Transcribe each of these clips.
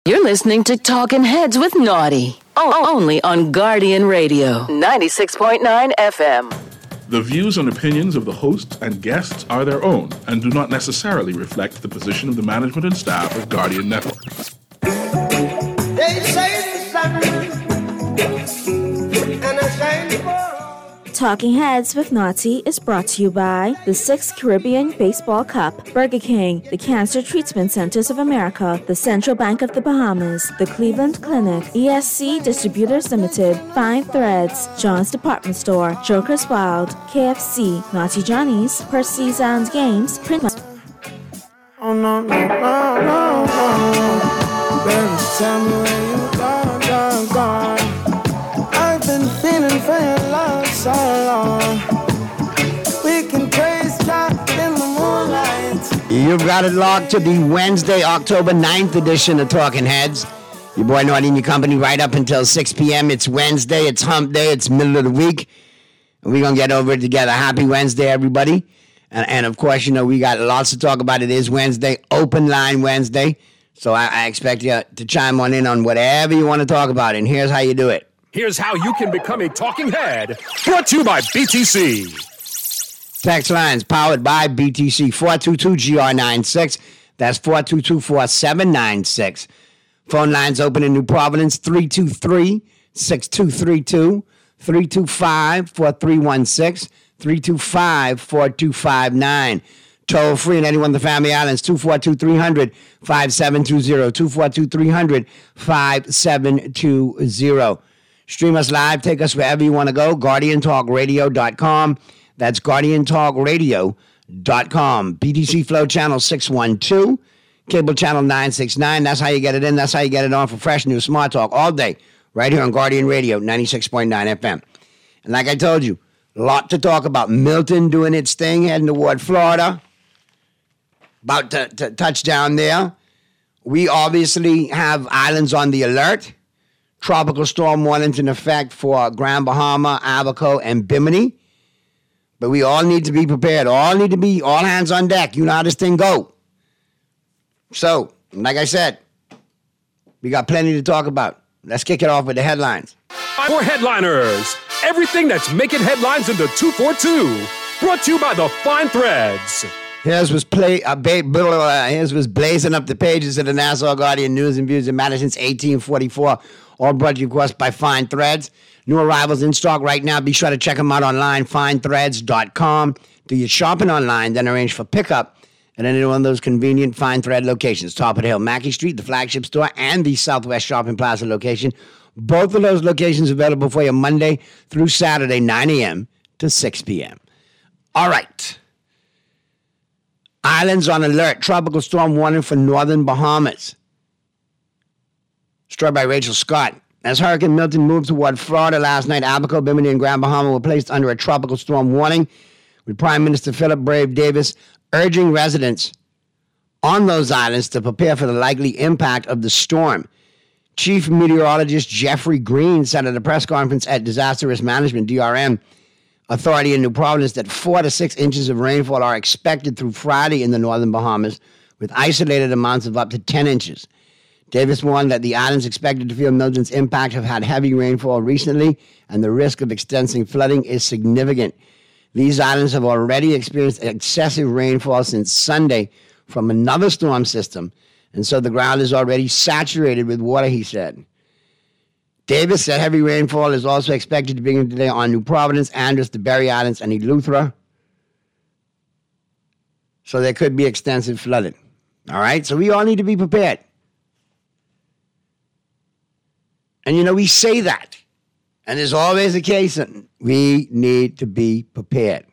You're listening to Talking Heads with Naughty. Only on Guardian Radio, 96.9 FM. The views and opinions of the hosts and guests are their own and do not necessarily reflect the position of the management and staff of Guardian Network. They say the sun and I shine for. Talking Heads with Naughty is brought to you by the 6th Caribbean Baseball Cup, Burger King, the Cancer Treatment Centers of America, the Central Bank of the Bahamas, the Cleveland Clinic, ESC Distributors Limited, Fine Threads, John's Department Store, Joker's Wild, KFC, Naughty Johnny's, Percy's and Games, Print. Oh no, no, no, no, no. Baby, tell me where you gone. I've been feeling for your love so long. We can praise God in the moonlight. You've got it locked to the Wednesday, October 9th edition of Talking Heads. Your boy Naughty and your company right up until 6 p.m. It's Wednesday, it's hump day, it's middle of the week. And we're going to get over it together. Happy Wednesday, everybody. And of course, you know, we got lots to talk about. It is Wednesday, open line Wednesday. So I expect you to chime in on whatever you want to talk about. And here's how you do it. Here's how you can become a talking head. Brought to you by BTC. Text lines powered by BTC. 422-GR96. That's 422-4796. Phone lines open in New Providence. 323-6232. 325-4316. 325-4259. Toll free in any one of the Family Islands. 242-300-5720. 242-300-5720. Stream us live. Take us wherever you want to go. GuardianTalkRadio.com. That's GuardianTalkRadio.com. BTC Flow Channel 612. Cable Channel 969. That's how you get it in. That's how you get it on for fresh new smart talk all day. Right here on Guardian Radio 96.9 FM. And like I told you, a lot to talk about. Milton doing its thing, heading toward Florida. About to touch down there. We obviously have islands on the alert. Tropical storm warnings in effect for Grand Bahama, Abaco, and Bimini. But we all need to be prepared. All hands on deck. You know how this thing go. So, like I said, we got plenty to talk about. Let's kick it off with the headlines. For headliners, everything that's making headlines in the 242. Brought to you by the Fine Threads. Here's what's blazing up the pages of the Nassau Guardian News and Views in matter since 1844. All brought to you, of course, by Fine Threads. New arrivals in stock right now. Be sure to check them out online, finethreads.com. Do your shopping online, then arrange for pickup at any one of those convenient Fine Thread locations. Top of the Hill, Mackey Street, the flagship store, and the Southwest Shopping Plaza location. Both of those locations available for you Monday through Saturday, 9 a.m. to 6 p.m. All right. Islands on alert. Tropical storm warning for northern Bahamas. Story by Rachel Scott. As Hurricane Milton moved toward Florida last night, Abaco, Bimini, and Grand Bahama were placed under a tropical storm warning, with Prime Minister Philip Brave Davis urging residents on those islands to prepare for the likely impact of the storm. Chief Meteorologist Jeffrey Green said at a press conference at Disaster Risk Management, DRM, Authority in New Providence, that 4 to 6 inches of rainfall are expected through Friday in the northern Bahamas, with isolated amounts of up to 10 inches. Davis warned that the islands expected to feel Milton's impact have had heavy rainfall recently, and the risk of extensive flooding is significant. These islands have already experienced excessive rainfall since Sunday from another storm system, and so the ground is already saturated with water, he said. Davis said heavy rainfall is also expected to begin today on New Providence, Andros, the Berry Islands, and Eleuthera. So there could be extensive flooding. All right, so we all need to be prepared. And, you know, we say that, and there's always a case, and we need to be prepared.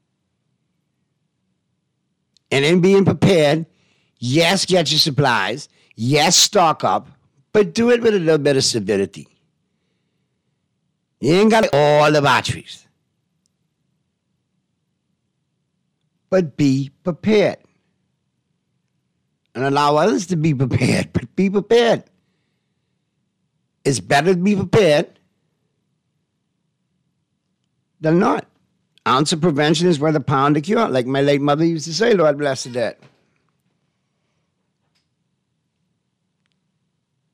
And in being prepared, yes, get your supplies, yes, stock up, but do it with a little bit of civility. You ain't got all the batteries. But be prepared. And allow others to be prepared, but be prepared. It's better to be prepared than not. Ounce of prevention is worth a pound of cure, like my late mother used to say, Lord bless the dead.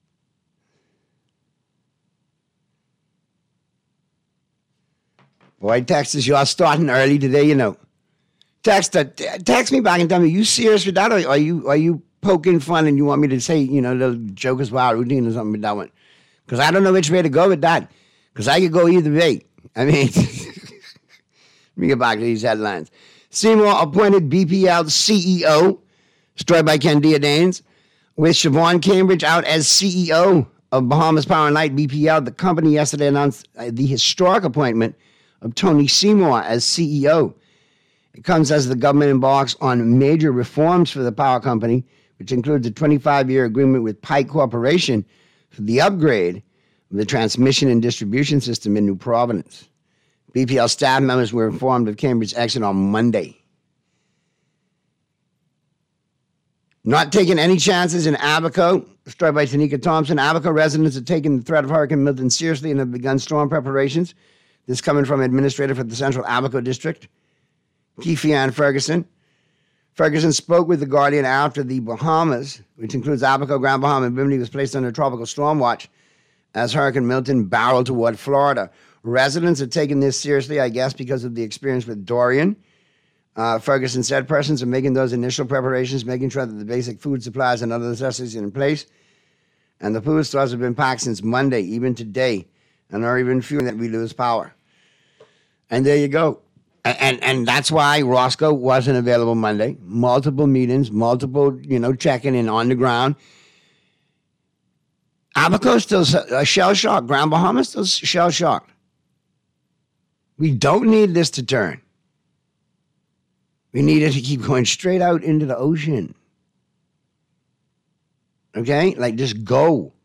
Boy, Texas, y'all starting early today, you know. Text me back and tell me, you serious with that, or are you poking fun and you want me to say, you know, the Joker's Wild Routine or something with that one? Because I don't know which way to go with that. Because I could go either way. I mean, let me get back to these headlines. Seymour appointed BPL CEO, story by Ken Diadanes, with Siobhan Cambridge out as CEO of Bahamas Power and Light, BPL. The company yesterday announced the historic appointment of Tony Seymour as CEO. It comes as the government embarks on major reforms for the power company, which includes a 25-year agreement with Pike Corporation for the upgrade of the transmission and distribution system in New Providence. BPL staff members were informed of Cambridge's exit on Monday. Not taking any chances in Abaco, story by Tanika Thompson. Abaco residents have taken the threat of Hurricane Milton seriously and have begun storm preparations. This coming from administrator for the Central Abaco District, Keefe-Ann Ferguson. Ferguson spoke with The Guardian after the Bahamas, which includes Abaco, Grand Bahama, and Bimini, was placed under tropical storm watch as Hurricane Milton barreled toward Florida. Residents are taking this seriously, I guess, because of the experience with Dorian. Ferguson said persons are making those initial preparations, making sure that the basic food supplies and other necessities are in place. And the food stores have been packed since Monday, even today, and are even fearing that we lose power. And there you go. And that's why Roscoe wasn't available Monday. Multiple meetings, multiple, checking in on the ground. Abaco's still shell-shocked. Grand Bahama still shell-shocked. We don't need this to turn. We need it to keep going straight out into the ocean. Okay? Like, just go.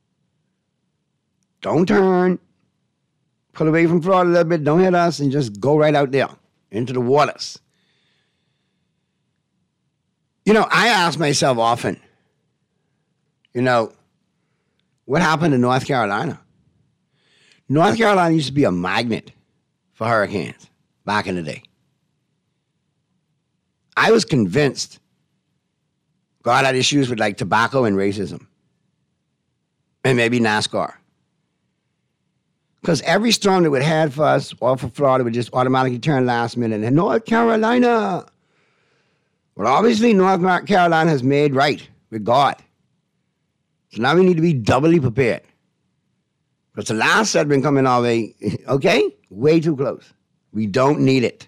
Don't turn. Pull away from Florida a little bit. Don't hit us, and just go right out there into the waters. I ask myself often, what happened to North Carolina? North Carolina used to be a magnet for hurricanes back in the day. I was convinced God had issues with like tobacco and racism. And maybe NASCAR. Because every storm that would head for us or for Florida would just automatically turn last minute. And North Carolina. Well, obviously North Carolina has made right with God. So now we need to be doubly prepared. Because the last set been coming our way, okay? Way too close. We don't need it.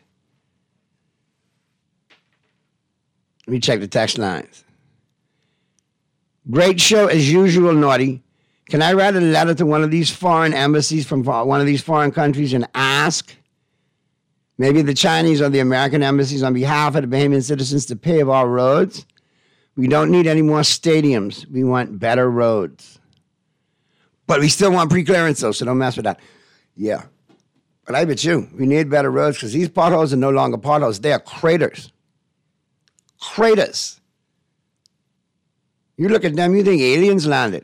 Let me check the text lines. Great show as usual, Naughty. Can I write a letter to one of these foreign embassies from one of these foreign countries and ask maybe the Chinese or the American embassies on behalf of the Bahamian citizens to pave our roads? We don't need any more stadiums. We want better roads. But we still want pre-clearance, though, so don't mess with that. Yeah. But I bet you, we need better roads because these potholes are no longer potholes. They are craters. Craters. You look at them, you think aliens landed.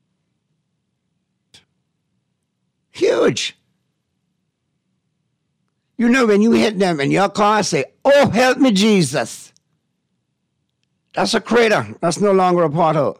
Huge. When you hit them in your car, say, "Oh, help me, Jesus." That's a crater. That's no longer a pothole.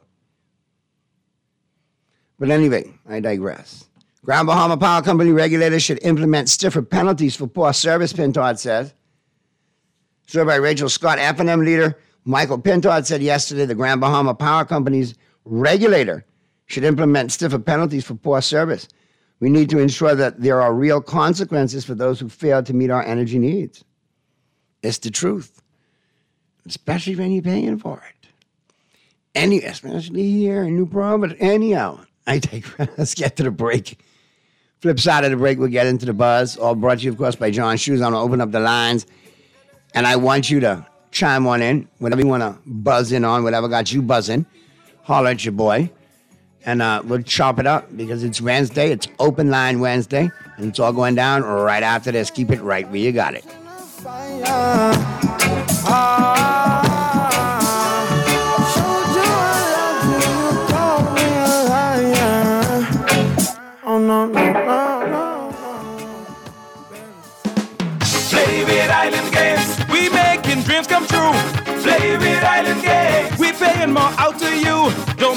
But anyway, I digress. Grand Bahama Power Company regulators should implement stiffer penalties for poor service, Pintard says. Story by Rachel Scott. F&M leader Michael Pintard said yesterday the Grand Bahama Power Company's regulator should implement stiffer penalties for poor service. We need to ensure that there are real consequences for those who fail to meet our energy needs. It's the truth, especially when you're paying for it. Especially here in New Providence. Anyhow, I digress. Let's get to the break. Flip side of the break, we'll get into the buzz. All brought to you, of course, by John Shoes. I'm going to open up the lines, and I want you to chime on in. Whatever you want to buzz in on, whatever got you buzzing, holler at your boy. And we'll chop it up because it's Wednesday. It's Open Line Wednesday. And it's all going down right after this. Keep it right where you got it. Play with Island Games. We making dreams come true. Play with Island Games. We paying more out to you. Don't mind the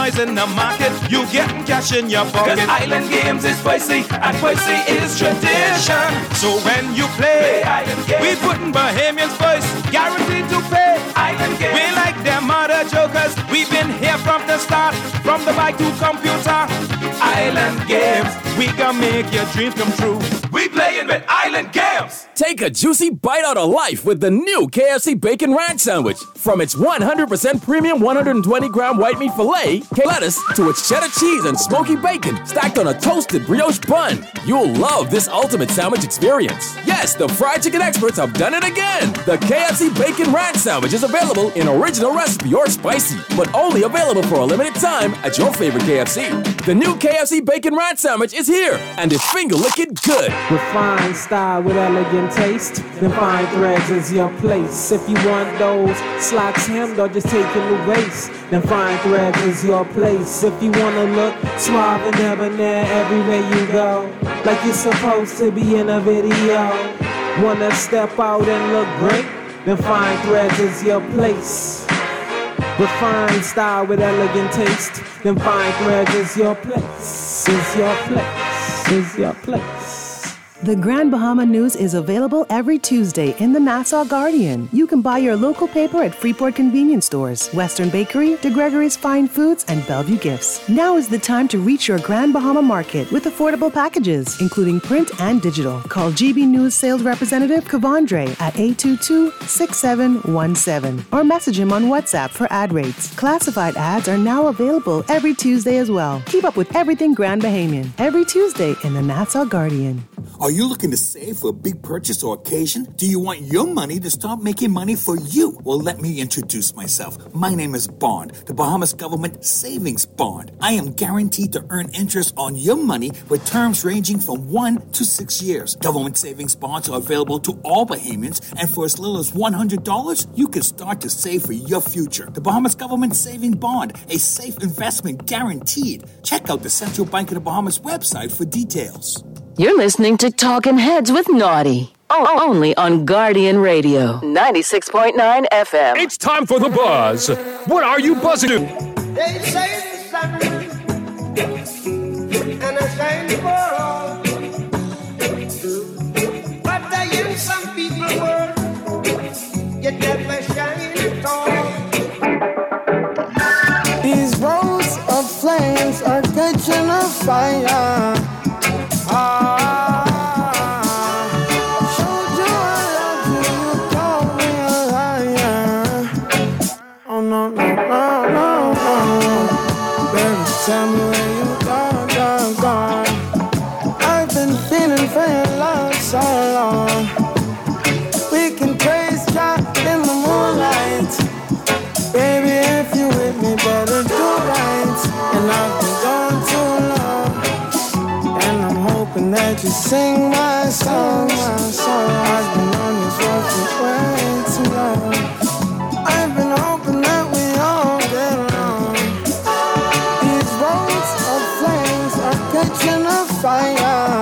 noise in the market, you getting cash in your pocket. 'Cause Island Games is spicy, and spicy is tradition. So when you play Island Games, we putting Bahamians first, guaranteed to pay. Island Games, we like them other jokers. We've been here from the start, from the bike to computer. Island Games, we can make your dreams come true. We playing with Island Games. Take a juicy bite out of life with the new KFC Bacon Ranch Sandwich. From its 100% premium 120-gram white meat filet, lettuce, to its cheddar cheese and smoky bacon stacked on a toasted brioche bun. You'll love this ultimate sandwich experience. Yes, the fried chicken experts have done it again. The KFC Bacon Ranch Sandwich is available in original recipe or spicy, but only available for a limited time at your favorite KFC. The new KFC Bacon Ranch Sandwich is here, and it's finger-licking good. Refined style with elegant taste, then fine threads is your place. If you want those slacks hemmed or just taking the waist, then fine threads is your place. If you wanna look suave and debonair everywhere you go, like you're supposed to be in a video, wanna step out and look great, then fine threads is your place. Refined style with elegant taste, then fine threads is your place, is your place, is your place. The Grand Bahama News is available every Tuesday in the Nassau Guardian. You can buy your local paper at Freeport convenience stores, Western Bakery, De Gregory's Fine Foods, and Bellevue Gifts. Now is the time to reach your Grand Bahama market with affordable packages, including print and digital. Call GB News sales representative Kavandre at 822-6717 or message him on WhatsApp for ad rates. Classified ads are now available every Tuesday as well. Keep up with everything Grand Bahamian every Tuesday in the Nassau Guardian. Are you looking to save for a big purchase or occasion? Do you want your money to start making money for you? Well, let me introduce myself. My name is Bond, the Bahamas Government Savings Bond. I am guaranteed to earn interest on your money with terms ranging from 1 to 6 years. Government savings bonds are available to all Bahamians, and for as little as $100, you can start to save for your future. The Bahamas Government Saving Bond, a safe investment guaranteed. Check out the Central Bank of the Bahamas website for details. You're listening to Talkin' Heads with Naughty. Only on Guardian Radio, 96.9 FM. It's time for the buzz. What are you buzzing to? They say it's the sun, and I shine for all. But I hear some people work, you never shine at all. These rows of flames are catching a fire. Showed you I love you, you call me a liar. Oh no, no, no, no, no. Baby, tell me where you gone, gone, gone. I've been feeling for your love so long. We can praise God in the moonlight. Baby, if you with me, better do right. And I've been gone too long, hoping that you sing my song, my song. I've been on this road for way too long. I've been hoping that we all get along. These roads of flames are catching a fire.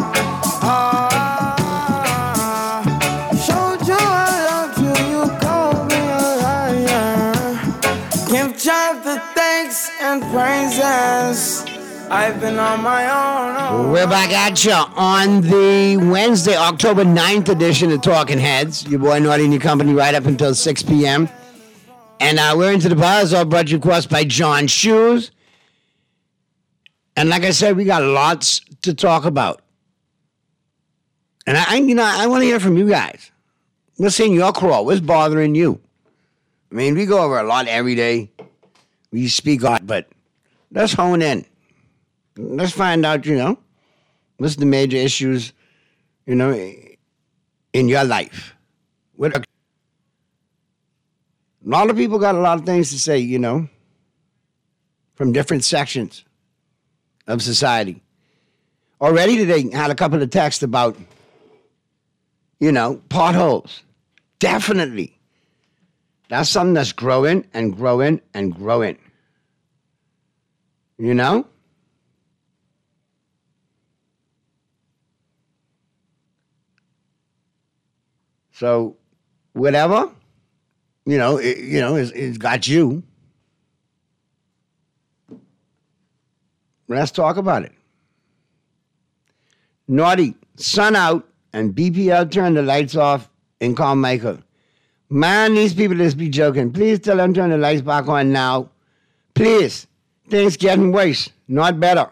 Showed you I loved you, you called me a liar. Give God the thanks and praises. I've been on my own. We're back at you on the Wednesday, October 9th edition of Talking Heads. Your boy Naughty and your company right up until 6 p.m. And we're into the buzz, all brought to you, of course, by John Shoes. And like I said, we got lots to talk about. And I want to hear from you guys. What's in your craw? What's bothering you? I mean, we go over a lot every day. We speak a lot, but let's hone in. Let's find out, what's the major issues, in your life. A lot of people got a lot of things to say, from different sections of society. Already today, had a couple of texts about, potholes. Definitely. That's something that's growing and growing and growing. So, whatever, it's got you. Let's talk about it. Naughty, sun out, and BPL turned the lights off in Carmichael. Man, these people just be joking. Please tell them to turn the lights back on now. Please. Things getting worse, not better.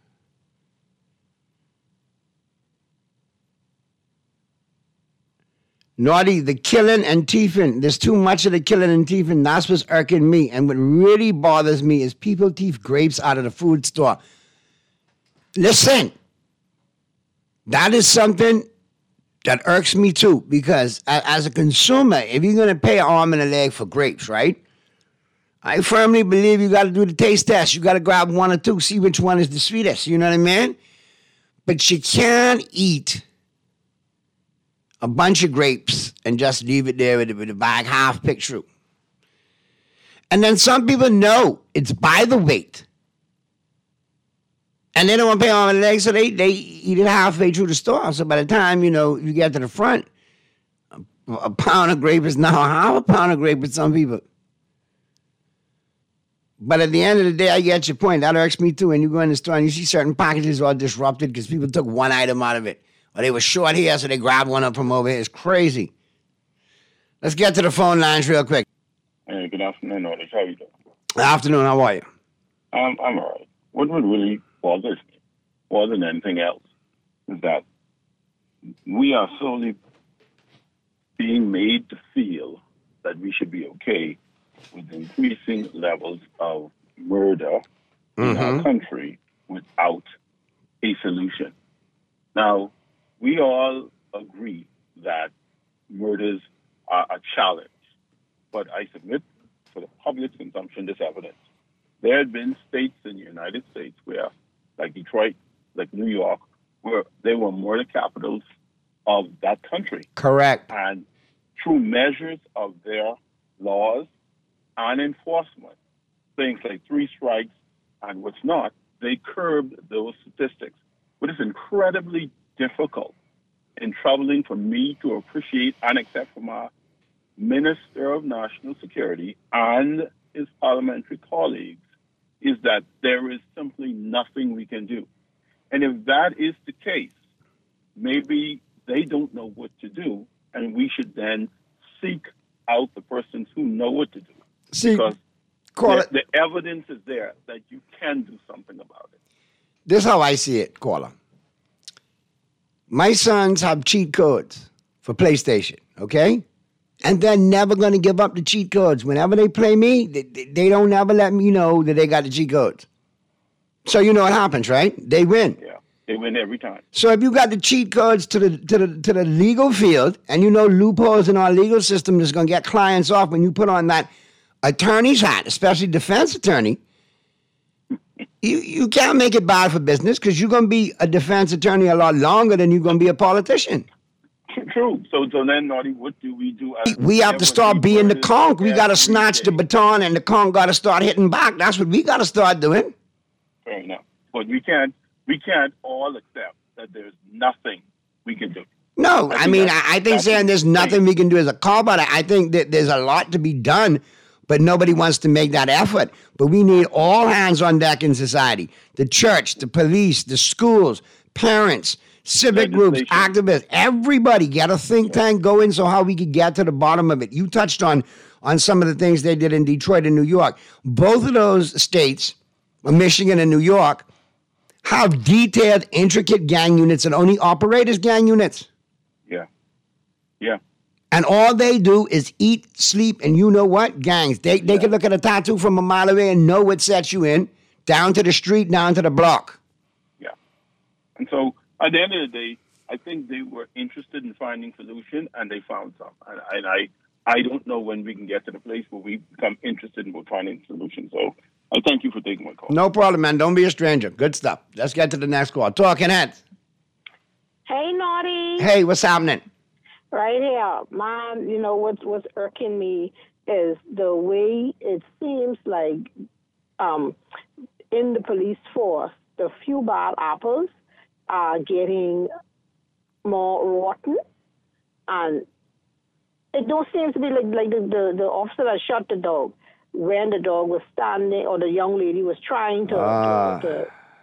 Naughty, the killing and thieving. There's too much of the killing and thieving. That's what's irking me. And what really bothers me is people thief grapes out of the food store. Listen, that is something that irks me too, because as a consumer, if you're going to pay an arm and a leg for grapes, right? I firmly believe you got to do the taste test. You got to grab one or two, see which one is the sweetest. You know what I mean? But you can't eat a bunch of grapes and just leave it there with the bag half picked through. And then some people know it's by the weight. And they don't want to pay arm and leg, so they eat it halfway through the store. So by the time, you get to the front, a pound of grape is now half a pound of grape with some people. But at the end of the day, I get your point. That irks me too. And you go in the store and you see certain packages all disrupted because people took one item out of it. Or they were short here, so they grabbed one up from over here. It's crazy. Let's get to the phone lines real quick. Hey, good afternoon, Otis. How are you doing? Good afternoon. How are you? I'm all right. What would really bothers me, more than anything else, is that we are slowly being made to feel that we should be okay with increasing levels of murder in our country without a solution. Now, we all agree that murders are a challenge, but I submit for the public's consumption this evidence. There have been states in the United States where, like Detroit, like New York, where they were murder capitals of that country. Correct. And through measures of their laws and enforcement, things like 3 strikes and what's not, they curbed those statistics. But it's incredibly difficult and troubling for me to appreciate and accept from our Minister of National Security and his parliamentary colleagues is that there is simply nothing we can do. And if that is the case, maybe they don't know what to do, and we should then seek out the persons who know what to do. Because the evidence is there that you can do something about it. This is how I see it, caller. My sons have cheat codes for PlayStation, okay? And they're never going to give up the cheat codes. Whenever they play me, they don't ever let me know that they got the cheat codes. So you know what happens, right? They win. Yeah, they win every time. So if you got the cheat codes to the legal field, and you know loopholes in our legal system that's going to get clients off when you put on that attorney's hat, especially defense attorney, you can't make it bad for business because you're going to be a defense attorney a lot longer than you're going to be a politician. True. So then, Naughty, what do we do? We have to start being the conch. We got to snatch the baton, and the conch got to start hitting back. That's what we got to start doing. Fair enough. But we can't all accept that there's nothing we can do. No, I think saying there's nothing we can do is a call, but I think that there's a lot to be done, but nobody wants to make that effort. But we need all hands on deck in society. The church, the police, the schools, parents, civic groups, activists, everybody get a think tank going so how we could get to the bottom of it. You touched on some of the things they did in Detroit and New York. Both of those states, Michigan and New York, have detailed, intricate gang units and only operate as gang units. Yeah. Yeah. And all they do is eat, sleep, and you know what? Gangs. They can look at a tattoo from a mile away and know what sets you in, down to the street, down to the block. Yeah. And so at the end of the day, I think they were interested in finding solution, and they found some. And I don't know when we can get to the place where we become interested in finding solutions. So I thank you for taking my call. No problem, man. Don't be a stranger. Good stuff. Let's get to the next call. Talking Heads. Hey, Naughty. Hey, what's happening? Right here. Mom, you know, what's irking me is the way it seems like in the police force, the few bad apples are getting more rotten. And it don't seem to be like the officer that shot the dog when the dog was standing or the young lady was trying to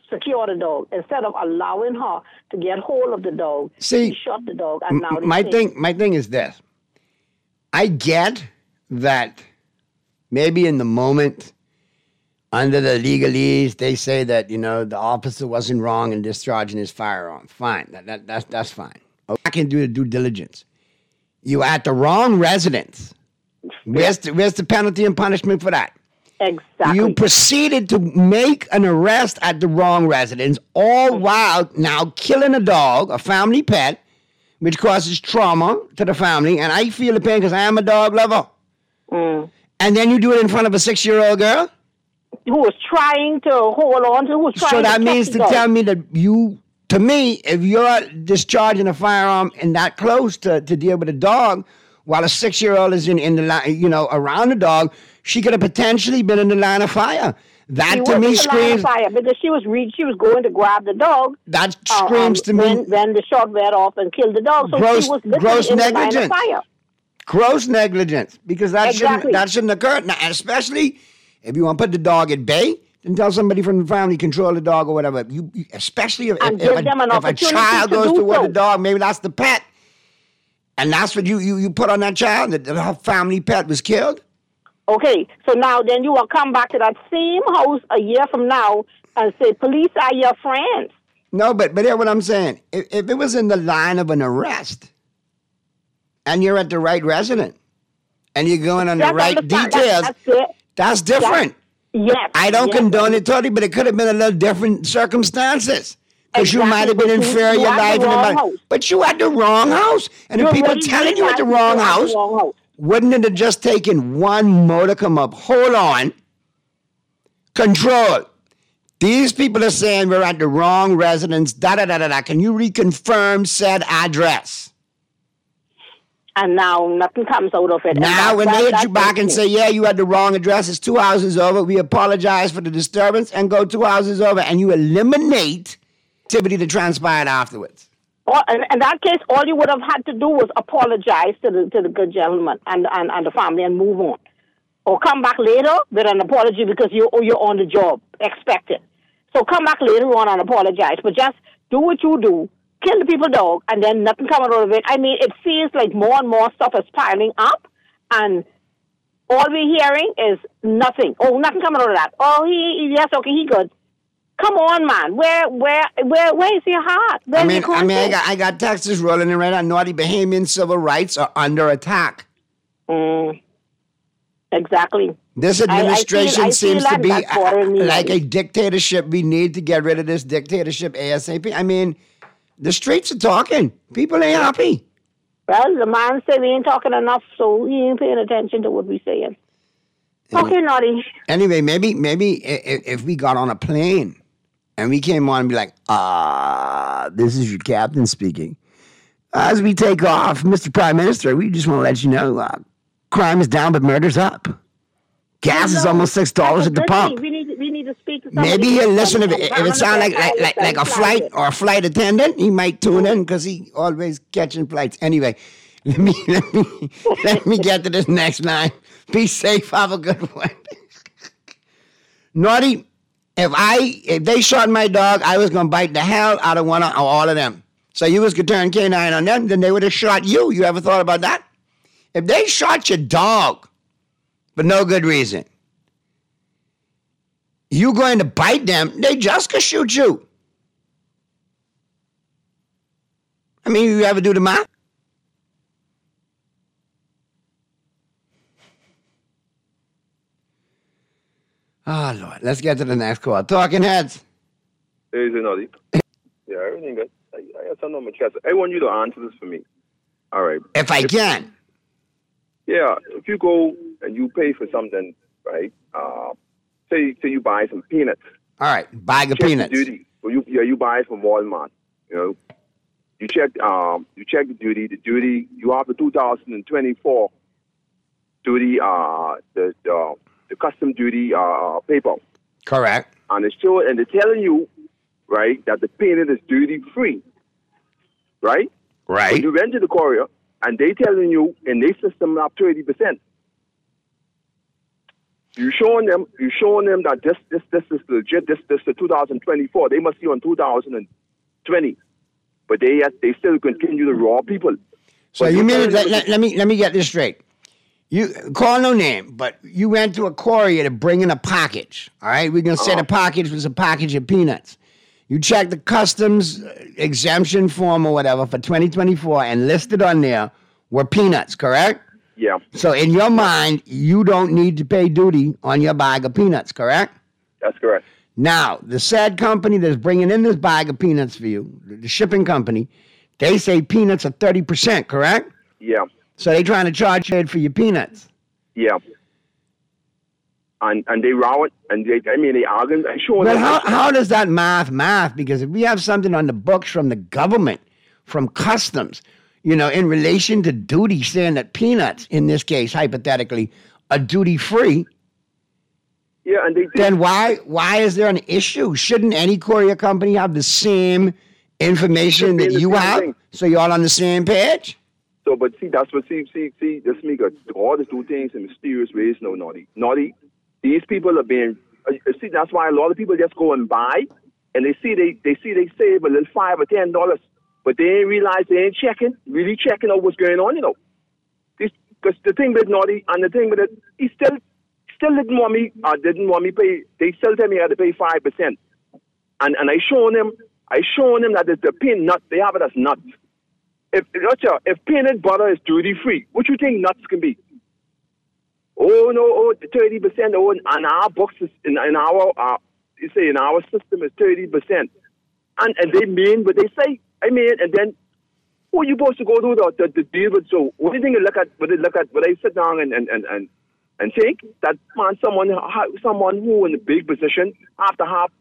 secure the dog instead of allowing her to get hold of the dog. See, he shot the dog, and now my thing is this. I get that maybe in the moment, under the legalese, they say that, the officer wasn't wrong in discharging his firearm. Fine. That's fine. I can do the due diligence. You at the wrong residence. Where's the penalty and punishment for that? Exactly. You proceeded to make an arrest at the wrong residence, all while now killing a dog, a family pet, which causes trauma to the family. And I feel the pain because I am a dog lover. Mm. And then you do it in front of a 6-year-old girl? Who was trying to hold on to, who was trying So that to means to tell me that to me, if you're discharging a firearm and that close to deal with a dog, while a 6-year-old is in the line, around the dog, she could have potentially been in the line of fire. That to me screams fire because she was going to grab the dog. That screams to me when the shot went off and killed the dog. So gross, she was gross in negligence. The line of fire. Gross negligence, because that shouldn't occur. Now, and especially if you want to put the dog at bay, then tell somebody from the family control the dog or whatever. Especially if a child goes toward the dog, maybe that's the pet, and that's what you put on that child, that her family pet was killed. Okay, so now then you will come back to that same house a year from now and say, police are your friends. No, but hear what I'm saying. If it was in the line of an arrest and you're at the right resident and you're going on the right details, that's different. Yes. I don't condone it totally, but it could have been a little different circumstances. Because you might have been in fear of your life. But you at the wrong house. And if people telling you at the wrong house, wouldn't it have just taken one modicum of, hold on, control? These people are saying we're at the wrong residence, da-da-da-da-da. Can you reconfirm said address? And now nothing comes out of it. Now when they hit you back and say, yeah, you had the wrong address, it's 2 houses over, we apologize for the disturbance and go 2 houses over, and you eliminate activity that transpired afterwards. In that case, all you would have had to do was apologize to the good gentleman and the family and move on. Or come back later with an apology because you're on the job, expected. So come back later on and apologize. But just do what you do, kill the people's dog, and then nothing coming out of it. I mean, it feels like more and more stuff is piling up, and all we're hearing is nothing. Oh, nothing coming out of that. Oh, he good. Come on, man. Where is your heart? I got Texas rolling in right now. Naughty Bahamian civil rights are under attack. Exactly. This administration seems to be like a dictatorship. We need to get rid of this dictatorship ASAP. I mean, the streets are talking. People ain't happy. Well, the man said we ain't talking enough, so he ain't paying attention to what we're saying. Okay, Naughty. Anyway, maybe if we got on a plane and we came on and be like, this is your captain speaking. As we take off, Mr. Prime Minister, we just want to let you know, crime is down, but murder's up. Gas is almost $6 at the pump. We need to speak to somebody. Maybe he'll listen if it sounds like a flight or a flight attendant. He might tune in because he always catching flights. Anyway, let me get to this next line. Be safe. Have a good one. Naughty. If they shot my dog, I was gonna bite the hell out of one or all of them. So you was gonna turn canine on them, then they would have shot you. You ever thought about that? If they shot your dog for no good reason, you going to bite them, they just could shoot you. I mean, you ever do the math? Oh, Lord. Let's get to the next call. Talking Heads. Hey, Naughty. Yeah, everything good. I got something on my chest. I want you to answer this for me. All right. If I can. Yeah, if you go and you pay for something, right? Say you buy some peanuts. All right, buy the peanuts. The duty. Well, you buy it from Walmart. You know, you check the duty. The duty you have the 2024 duty. The custom duty paper. Correct. And they're telling you, right, that the peanut is duty free. Right. Right. When you went to the courier, and they telling you in their system up 30%. You showing them that this is legit. This is 2024. They must be on 2020, but they still continue to rob people. So you mean let me get this straight. You call no name, but you went to a courier to bring in a package. All right, we're gonna say the package was a package of peanuts. You checked the customs exemption form or whatever for 2024, and listed on there were peanuts, correct? Yeah. So in your mind, you don't need to pay duty on your bag of peanuts, correct? That's correct. Now, the said company that's bringing in this bag of peanuts for you, the shipping company, they say peanuts are 30%, correct? Yeah. So they trying to charge you for your peanuts. Yeah. And they row it, and they argue. But how does that math? Because if we have something on the books from the government, from customs, in relation to duty, saying that peanuts, in this case, hypothetically, are duty-free, yeah, and then why is there an issue? Shouldn't any courier company have the same information that you have, so you're all on the same page? So, but see, that's what, see, this make all this do things in mysterious ways, no, Naughty. These people are being, see, that's why a lot of people just go and buy, and they see they save a little $5 or $10, but they ain't realize they ain't really checking out what's going on, Because the thing with Naughty, and the thing with it, he still didn't want me pay, they still tell me I had to pay 5%. And I shown him that the peanut, they have it as nuts. If peanut butter is duty free, what you think nuts can be? Oh no, 30%. Oh, and our books is in our system is 30%, and they mean what they say. And then who are you supposed to go do the deal with? So what do you think? Would they sit down and think that someone who in a big position have to have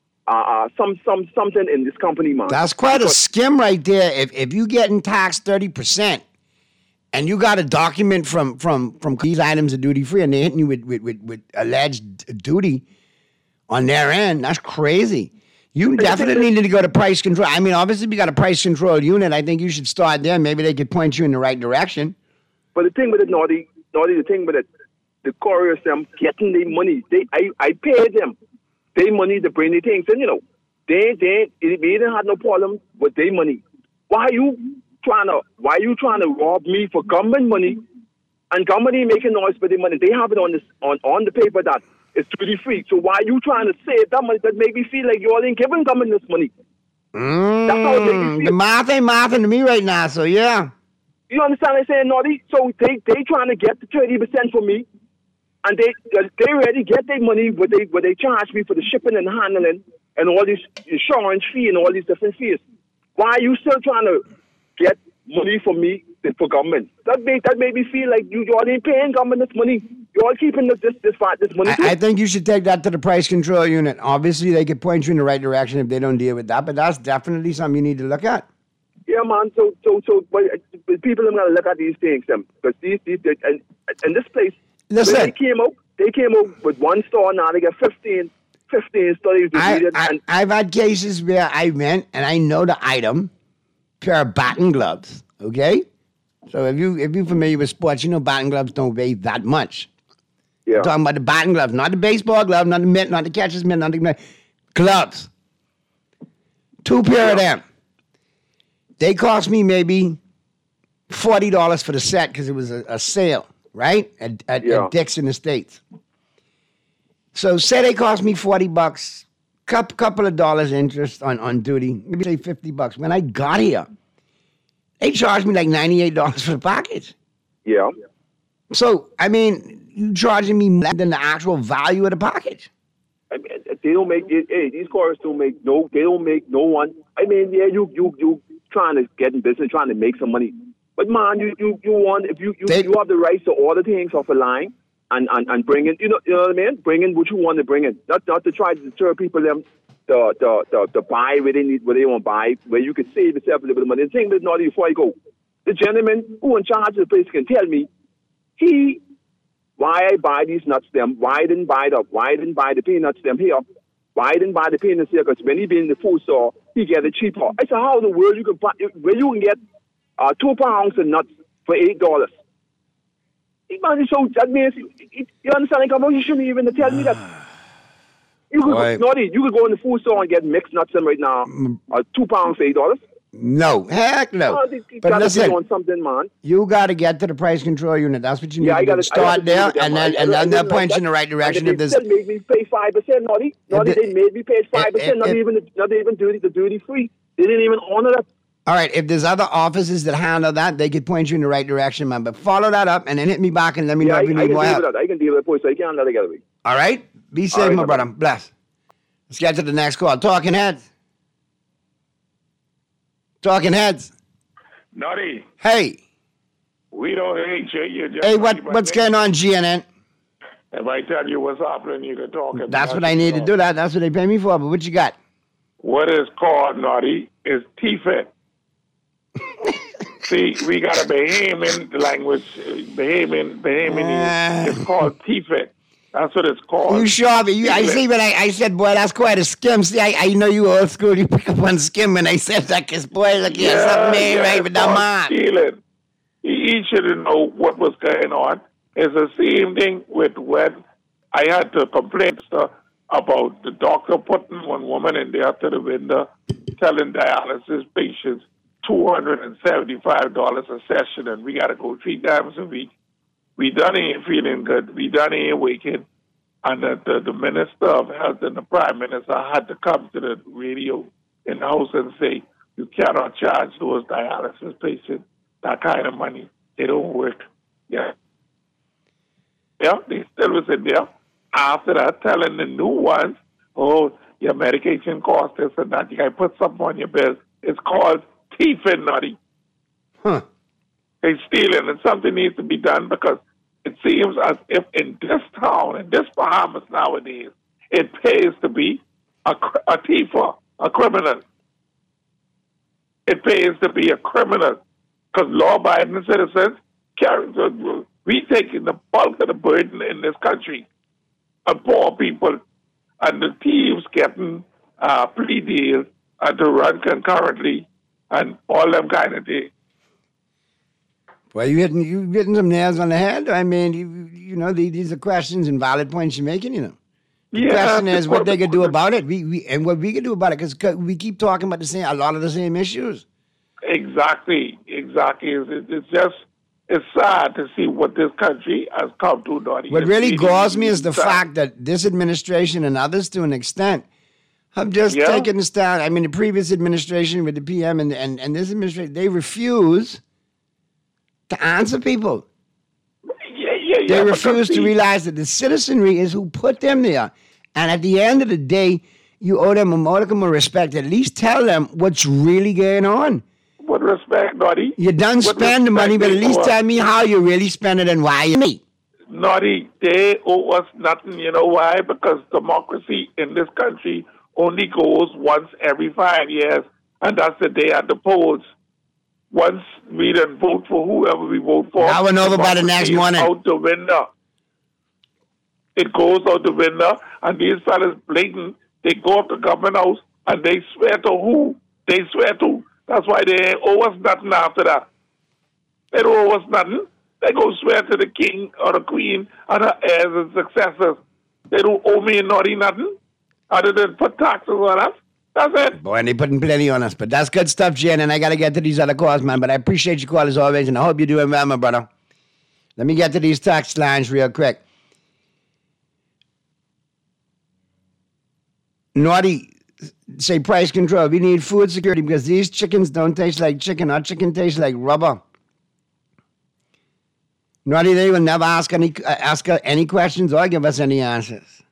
something in this company, man? That's quite a skim right there. If you getting taxed 30%. And you got a document from these items are duty free, and they're hitting you with alleged duty on their end. That's crazy. You definitely need to go to price control. I mean, obviously, if you got a price control unit, I think you should start there. Maybe they could point you in the right direction. But the thing with it, Naughty, the thing with it, the couriers, them getting their money. I pay them their money to bring the things in. They didn't have no problem with their money. Why you trying to rob me for government money, and government ain't making noise for their money? They have it on the paper that it's duty free. So why you trying to save that money? That make me feel like you all ain't giving government this money. That's how it makes me feel. The math ain't mathing to me right now, so yeah. You understand what I'm saying, Naughty? So they trying to get the 30% from me, and they already get their money what they charge me for the shipping and handling and all this insurance fee and all these different fees. Why are you still trying to get money from me for government? That made me feel like you all ain't paying government this money. You all keeping this money. I think you should take that to the price control unit. Obviously, they could point you in the right direction if they don't deal with that, but that's definitely something you need to look at. Yeah, man. So, but people are gonna look at these things, because these and this place. Listen, they came out with one store. Now they got 15 stores. I've had cases where I went and I know the item. Pair of batting gloves, okay? So if you're familiar with sports, batting gloves don't weigh that much. Yeah. I'm talking about the batting gloves, not the baseball glove, not the mitt, not the catcher's mitt, not the gloves. 2 pair of them. They cost me maybe $40 for the set because it was a sale, right? At Dick's in the States. So say they cost me $40. Couple of dollars interest on duty, maybe say $50. When I got here, they charged me like $98 for the package. Yeah. So, I mean, you charging me less than the actual value of the package. I mean, they don't make it. Hey, these cars don't make no. They don't make no one. I mean, yeah, you trying to get in business, trying to make some money. But man, you want if you have the rights to order things off a line. And bring in, you know what I mean? Bring in what you want to bring in. Not to try to deter people them to buy where they want to buy, where you could save yourself a little bit of money. The thing with Naughty, before I go, the gentleman who in charge of the place can tell me why I buy these nuts them, why I didn't buy the peanuts them here, why I didn't buy the peanuts here, because when he be in the food store, he get it cheaper. I said, how in the world you can buy, where you can get 2 pounds of nuts for $8? Man, so that means you understand? Like, you shouldn't even tell me that. You could go in the food store and get mixed nuts in right now, £2 for $8. No, heck no. Oh, But listen, on something, man. you got to get to the price control unit. That's what you need to do. Start there, and then that points in the right direction. They still made me pay 5%, Naughty. They made me pay 5%, not even duty free. They didn't even honor that. All right, if there's other offices that handle that, they could point you in the right direction, man. But follow that up and then hit me back and let me know if you need more help. I can deal with it, boy, so you can't let it get away. All right? Be safe, my brother. Bless. Let's get to the next call. Talking Heads. Talking Heads. Naughty. Hey. We don't hate you. You just Hey, what's going on, GNN? If I tell you what's happening, you can talk. That's what I need to do. That's what they pay me for. But what you got? What is called, Naughty, is T-Fit. See, we got a Bahamian language. Bahamian. It's called T-Fit. That's what it's called. You sure? I see, but I said, boy, that's quite a skim. See, I know you old school. You pick up on skim, and I said that because, boy, look, you have something made right with that man. Stealing. He shouldn't know what was going on. It's the same thing with when I had to complain about the doctor putting one woman in there to the window telling dialysis patients $275 a session, and we got to go 3 times a week. We done ain't feeling good. We done ain't waking. And the Minister of Health and the Prime Minister had to come to the radio in the house and say, you cannot charge those dialysis patients that kind of money. They don't work. Yeah. Yeah, they still was in there. After that, telling the new ones, oh, your medication costs this and that. You got to put something on your bill. It's called T-Fit, Naughty. Huh. They're stealing, and something needs to be done because it seems as if in this town, in this Bahamas nowadays, it pays to be a thiefer, a criminal. It pays to be a criminal because law-abiding citizens we taking the bulk of the burden in this country, and poor people, and the thieves getting plea deals and to run concurrently and all them kind of things. Well, you hitting some nails on the head. I mean, you know, these are questions and valid points you're making, you know. The question is what they could do about it. And what we could do about it, because we keep talking about a lot of the same issues. Exactly. It's sad to see what this country has come to, Naughty. What really galls me is the fact that this administration and others, to an extent, have just taken a stand. I mean, the previous administration with the PM and this administration, they refuse to answer people. They refuse to realize that the citizenry is who put them there. And at the end of the day, you owe them a modicum of respect. At least tell them what's really going on. What respect, Naughty? You done spend the money, but at least tell me how you really spend it and why you me. Naughty, they owe us nothing. You know why? Because democracy in this country only goes once every 5 years, and that's the day at the polls. Once we then vote for whoever we vote for, I went over by the next morning. Out the window. It goes out the window, and these fellas blatant. They go up to government house and they swear to who? They swear to. That's why they owe us nothing after that. They don't owe us nothing. They go swear to the king or the queen and her heirs and successors. They don't owe me Naughty nothing other than put taxes on us. That's it. Boy, and they putting plenty on us. But that's good stuff, Jen, and I got to get to these other calls, man. But I appreciate your call as always, and I hope you're doing well, my brother. Let me get to these text lines real quick. Naughty, say price control. We need food security because these chickens don't taste like chicken. Our chicken tastes like rubber. Naughty, they will never ask any questions or give us any answers.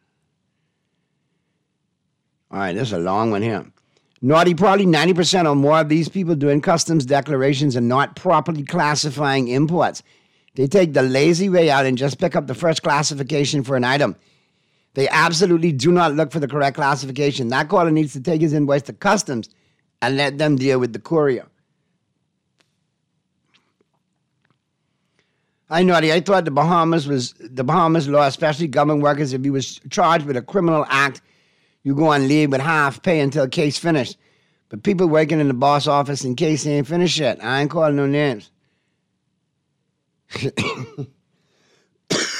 All right, this is a long one here. Naughty, probably 90% or more of these people doing customs declarations and not properly classifying imports. They take the lazy way out and just pick up the first classification for an item. They absolutely do not look for the correct classification. That caller needs to take his invoice to customs and let them deal with the courier. I Naughty, I thought the Bahamas law, especially government workers, if you was charged with a criminal act, you go on leave with half pay until case finished. But people working in the boss office in case they ain't finished yet. I ain't calling no names.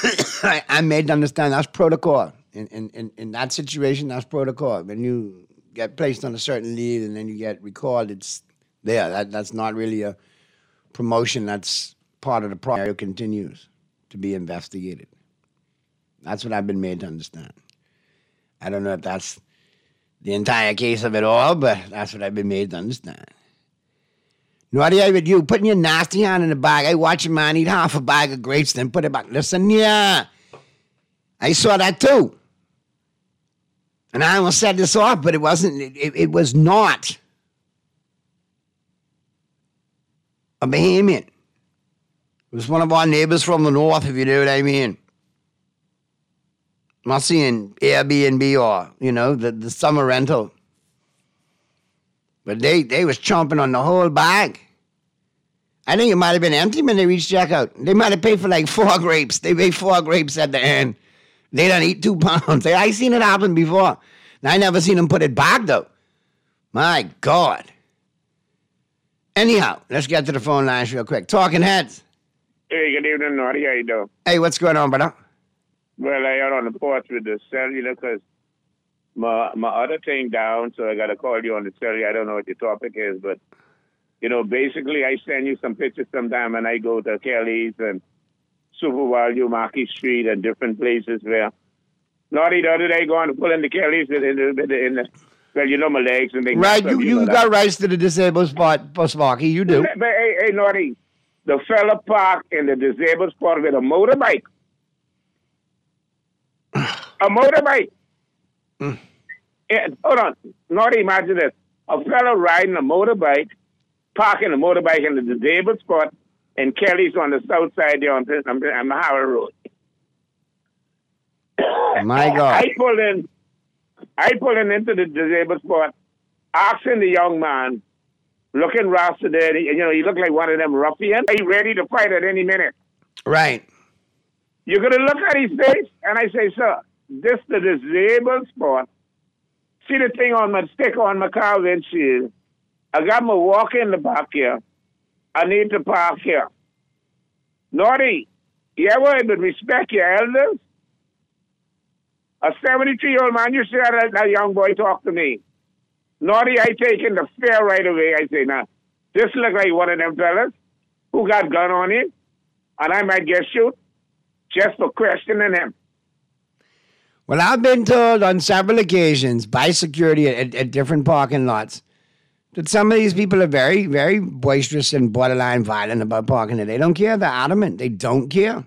I'm made to understand that's protocol. In that situation, that's protocol. When you get placed on a certain leave and then you get recalled, it's there. That's not really a promotion. That's part of the process. It continues to be investigated. That's what I've been made to understand. I don't know if that's the entire case of it all, but that's what I've been made to understand. Naughty with you, putting your nasty hand in the bag. I watch a man eat half a bag of grapes, then put it back. Listen, yeah. I saw that too. And I almost said this off, but it wasn't, it was not a Bahamian. It was one of our neighbors from the north, if you know what I mean. I'm not seeing Airbnb or, the summer rental. But they was chomping on the whole bag. I think it might have been empty when they reached checkout. They might have paid for like 4 grapes. They paid 4 grapes at the end. They done eat 2 pounds. I seen it happen before. And I never seen them put it back though. My God. Anyhow, let's get to the phone lines real quick. Talking Heads. Hey, good evening, Naughty. How you doing? Hey, what's going on, brother? Well, I out on the porch with the cellular because my other thing down, so I got to call you on the cellular. I don't know what your topic is, but, basically I send you some pictures sometime and I go to Kelly's and Super Value, Marquis Street and different places where, Naughty, the other day going to pull in the Kelly's my legs and things. Right, you got rights to the disabled spot, Sparky, you do. But hey, Naughty, the fella parked in the disabled spot with a motorbike. A motorbike. Yeah, hold on. Naughty, imagine this. A fellow riding a motorbike, parking a motorbike in the disabled spot, and Kelly's on the south side there on the Howard Road. My God. I pulled in into the disabled spot, asking the young man, looking rough there, he looked like one of them ruffians. He ready to fight at any minute. Right. You're going to look at his face, and I say, sir, this the disabled spot. See the thing on my sticker on my car windshield. I got my walker in the back here. I need to park here. Naughty, you ever would respect your elders? A 73-year-old man, you see that young boy talk to me. Naughty, I take in the fare right away. I say, now, this look like one of them fellas who got gun on him, and I might get shoot just for questioning him. Well, I've been told on several occasions by security at different parking lots that some of these people are very, very boisterous and borderline violent about parking there. They don't care. They're adamant. They don't care.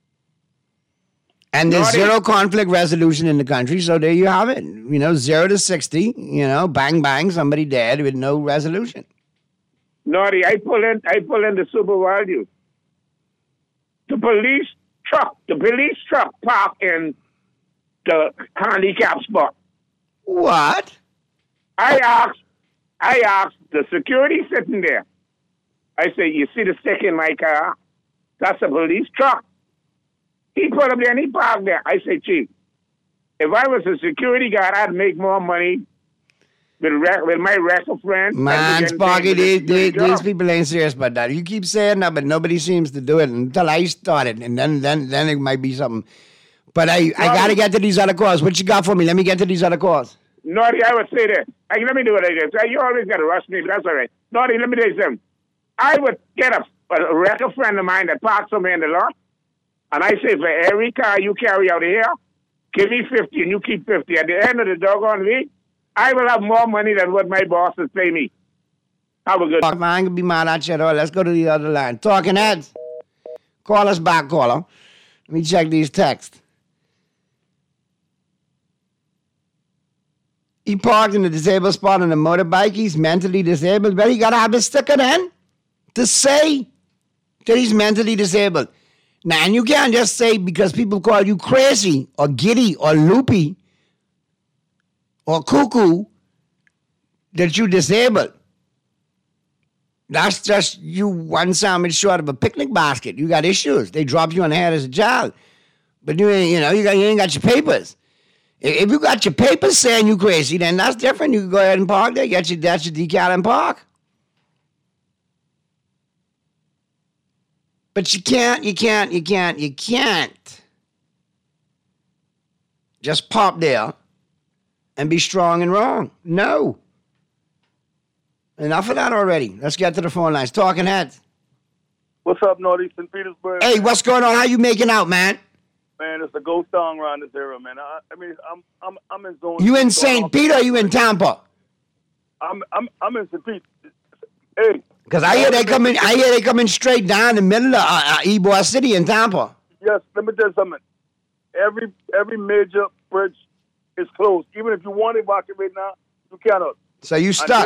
And there's zero conflict resolution in the country, so there you have it. 0 to 60, bang, bang, somebody dead with no resolution. Naughty, I pull in the Super Value. The police truck parked in the handicap spot. What? I asked the security sitting there. I say, you see the stick in my car? That's a police truck. He put up there and he parked there. I say, Chief, if I was a security guard, I'd make more money with my wrestler friends. Man, Sparky, these people ain't serious about that. You keep saying that, but nobody seems to do it until I started, and then it might be something. But I got to get to these other calls. What you got for me? Let me get to these other calls. Naughty, I would say that. Let me do what I did. You always got to rush me, but that's all right. Naughty, let me tell you something. I would get a record friend of mine that parks somewhere in the lot, and I say, for every car you carry out of here, give me 50 and you keep 50. At the end of the doggone week, I will have more money than what my bosses pay me. Have a good I ain't going to be mad at you at all. Let's go to the other line. Talking Heads. Call us back, caller. Let me check these texts. He parked in the disabled spot on a motorbike. He's mentally disabled. But he got to have a sticker then to say that he's mentally disabled. Now, and you can't just say because people call you crazy or giddy or loopy or cuckoo that you disabled. That's just you one sandwich short of a picnic basket. You got issues. They dropped you on the head as a child. But you ain't got your papers. If you got your papers saying you crazy, then that's different. You can go ahead and park there, that's your decal and park. But you can't just pop there and be strong and wrong. No. Enough of that already. Let's get to the phone lines. Talking Heads. What's up, Northeast St. Petersburg? Hey, what's going on? How you making out, man? Man, it's a ghost town around this area, man. I mean, I'm in zone. You in St. Pete or you in Tampa? I'm in St. Pete. Hey, because I hear they coming straight down the middle of Ybor City in Tampa. Yes, let me tell you something. Every major bridge is closed. Even if you want to evacuate now, you cannot. So you stuck.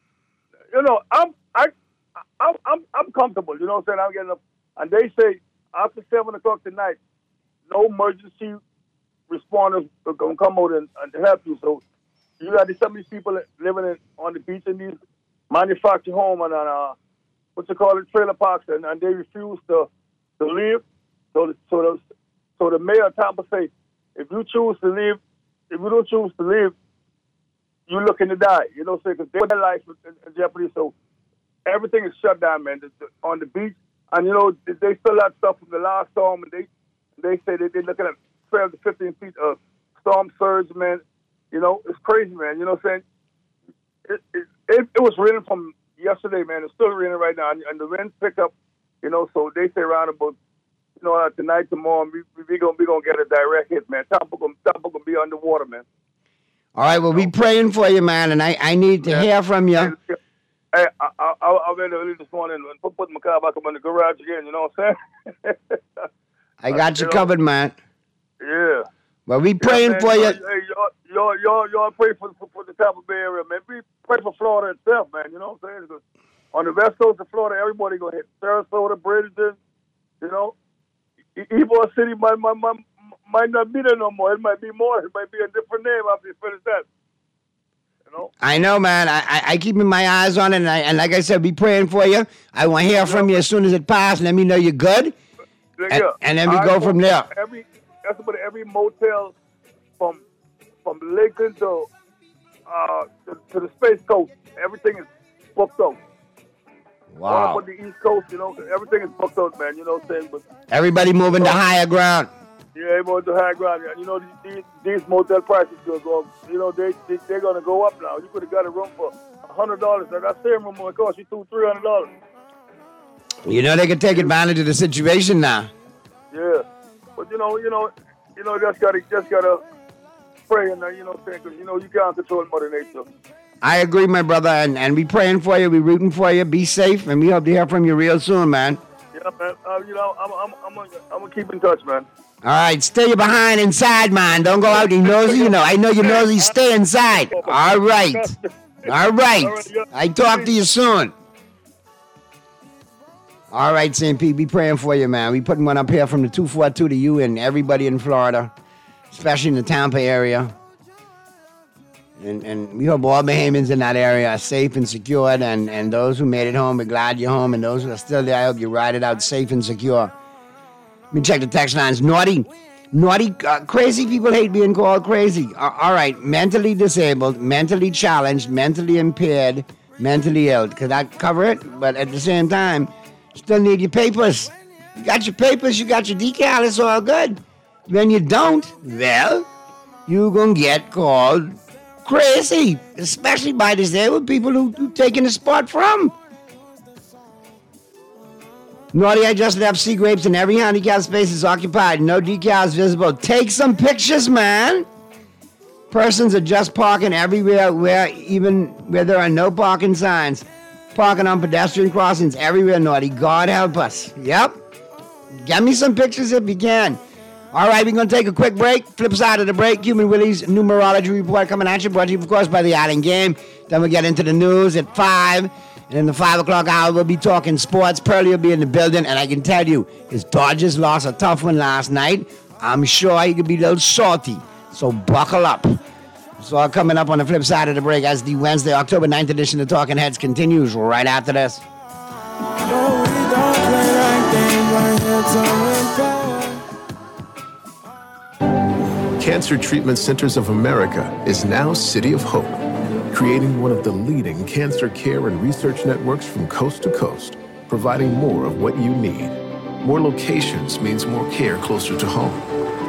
I'm comfortable. You know what I'm saying? I'm getting up, and they say after 7 o'clock tonight, no emergency responders are gonna come out and help you. So you got some of these people living on the beach in these manufactured home and trailer parks, and they refuse to leave. So the mayor of Tampa say, if you choose to leave, if you don't choose to leave, you're looking to die. You know, because their life in jeopardy. So everything is shut down, man, on the beach. And they still have stuff from the last storm, and they say they're looking at 12 to 15 feet of storm surge, man. It's crazy, man. You know what I'm saying? It was raining from yesterday, man. It's still raining right now, and the winds pick up. So they say around about tonight, tomorrow, we gonna get a direct hit, man. Tampa gonna be underwater, man. All right, well, we praying for you, man, and I need to hear from you. Hey, I read early this morning and put my car back up in the garage again. You know what I'm saying? I got you covered, man. Yeah. Well, we praying for you. Hey, y'all pray for the Tampa Bay area, man. We pray for Florida itself, man. You know what I'm saying? Because on the west coast of Florida, everybody gonna hit Sarasota, Bradenton. Ybor City might not be there no more. It might be more. It might be a different name after you finish that. I know, man. I keeping my eyes on it, and like I said, be praying for you. I want to hear from you as soon as it passes. Let me know you're good, and then we go from there. Every motel from Lincoln to the Space Coast, everything is booked out. Wow. All up on the East Coast, everything is booked out, man. You know what I'm saying? But everybody moving to higher ground. Yeah, everybody to higher ground. These motel prices gonna go. They're gonna go up now. You could have got a room for $100. That same room will cost you $300. They can take advantage of the situation now. Yeah, but just gotta pray, and because you can't control Mother Nature. I agree, my brother, and we praying for you. We rooting for you. Be safe, and we hope to hear from you real soon, man. Yeah, man. I'm gonna keep in touch, man. All right, stay behind inside, man. Don't go out. You nosy, I know you're nosy. Stay inside. All right. I talk to you soon. All right, St. Pete, be praying for you, man. We putting one up here from the 242 to you and everybody in Florida, especially in the Tampa area. And we hope all Bahamians in that area are safe and secured, and those who made it home, we're glad you're home, and those who are still there, I hope you ride it out safe and secure. Let me check the text lines. Naughty, crazy people hate being called crazy. All right, mentally disabled, mentally challenged, mentally impaired, mentally ill. Could that cover it? But at the same time, still need your papers. You got your papers, you got your decal, it's all good. When you don't, well, you're going to get called crazy, especially by disabled people who taking the spot from. Naughty, I just left sea grapes and every handicap space is occupied. No decals visible. Take some pictures, man. Persons are just parking everywhere where there are no parking signs. Parking on pedestrian crossings everywhere, Naughty. God help us. Yep. Get me some pictures if you can. All right, we're going to take a quick break. Flip side of the break, Cuban Willie's numerology report coming at you. Brought to you, of course, by the Island Game. Then we'll get into the news at 5. And in the 5 o'clock hour, we'll be talking sports. Pearlie will be in the building. And I can tell you, his Dodgers lost a tough one last night. I'm sure he could be a little salty. So buckle up. It's all coming up on the flip side of the break as the Wednesday, October 9th edition of Talking Heads continues right after this. Cancer Treatment Centers of America is now City of Hope, creating one of the leading cancer care and research networks from coast to coast, providing more of what you need. More locations means more care closer to home.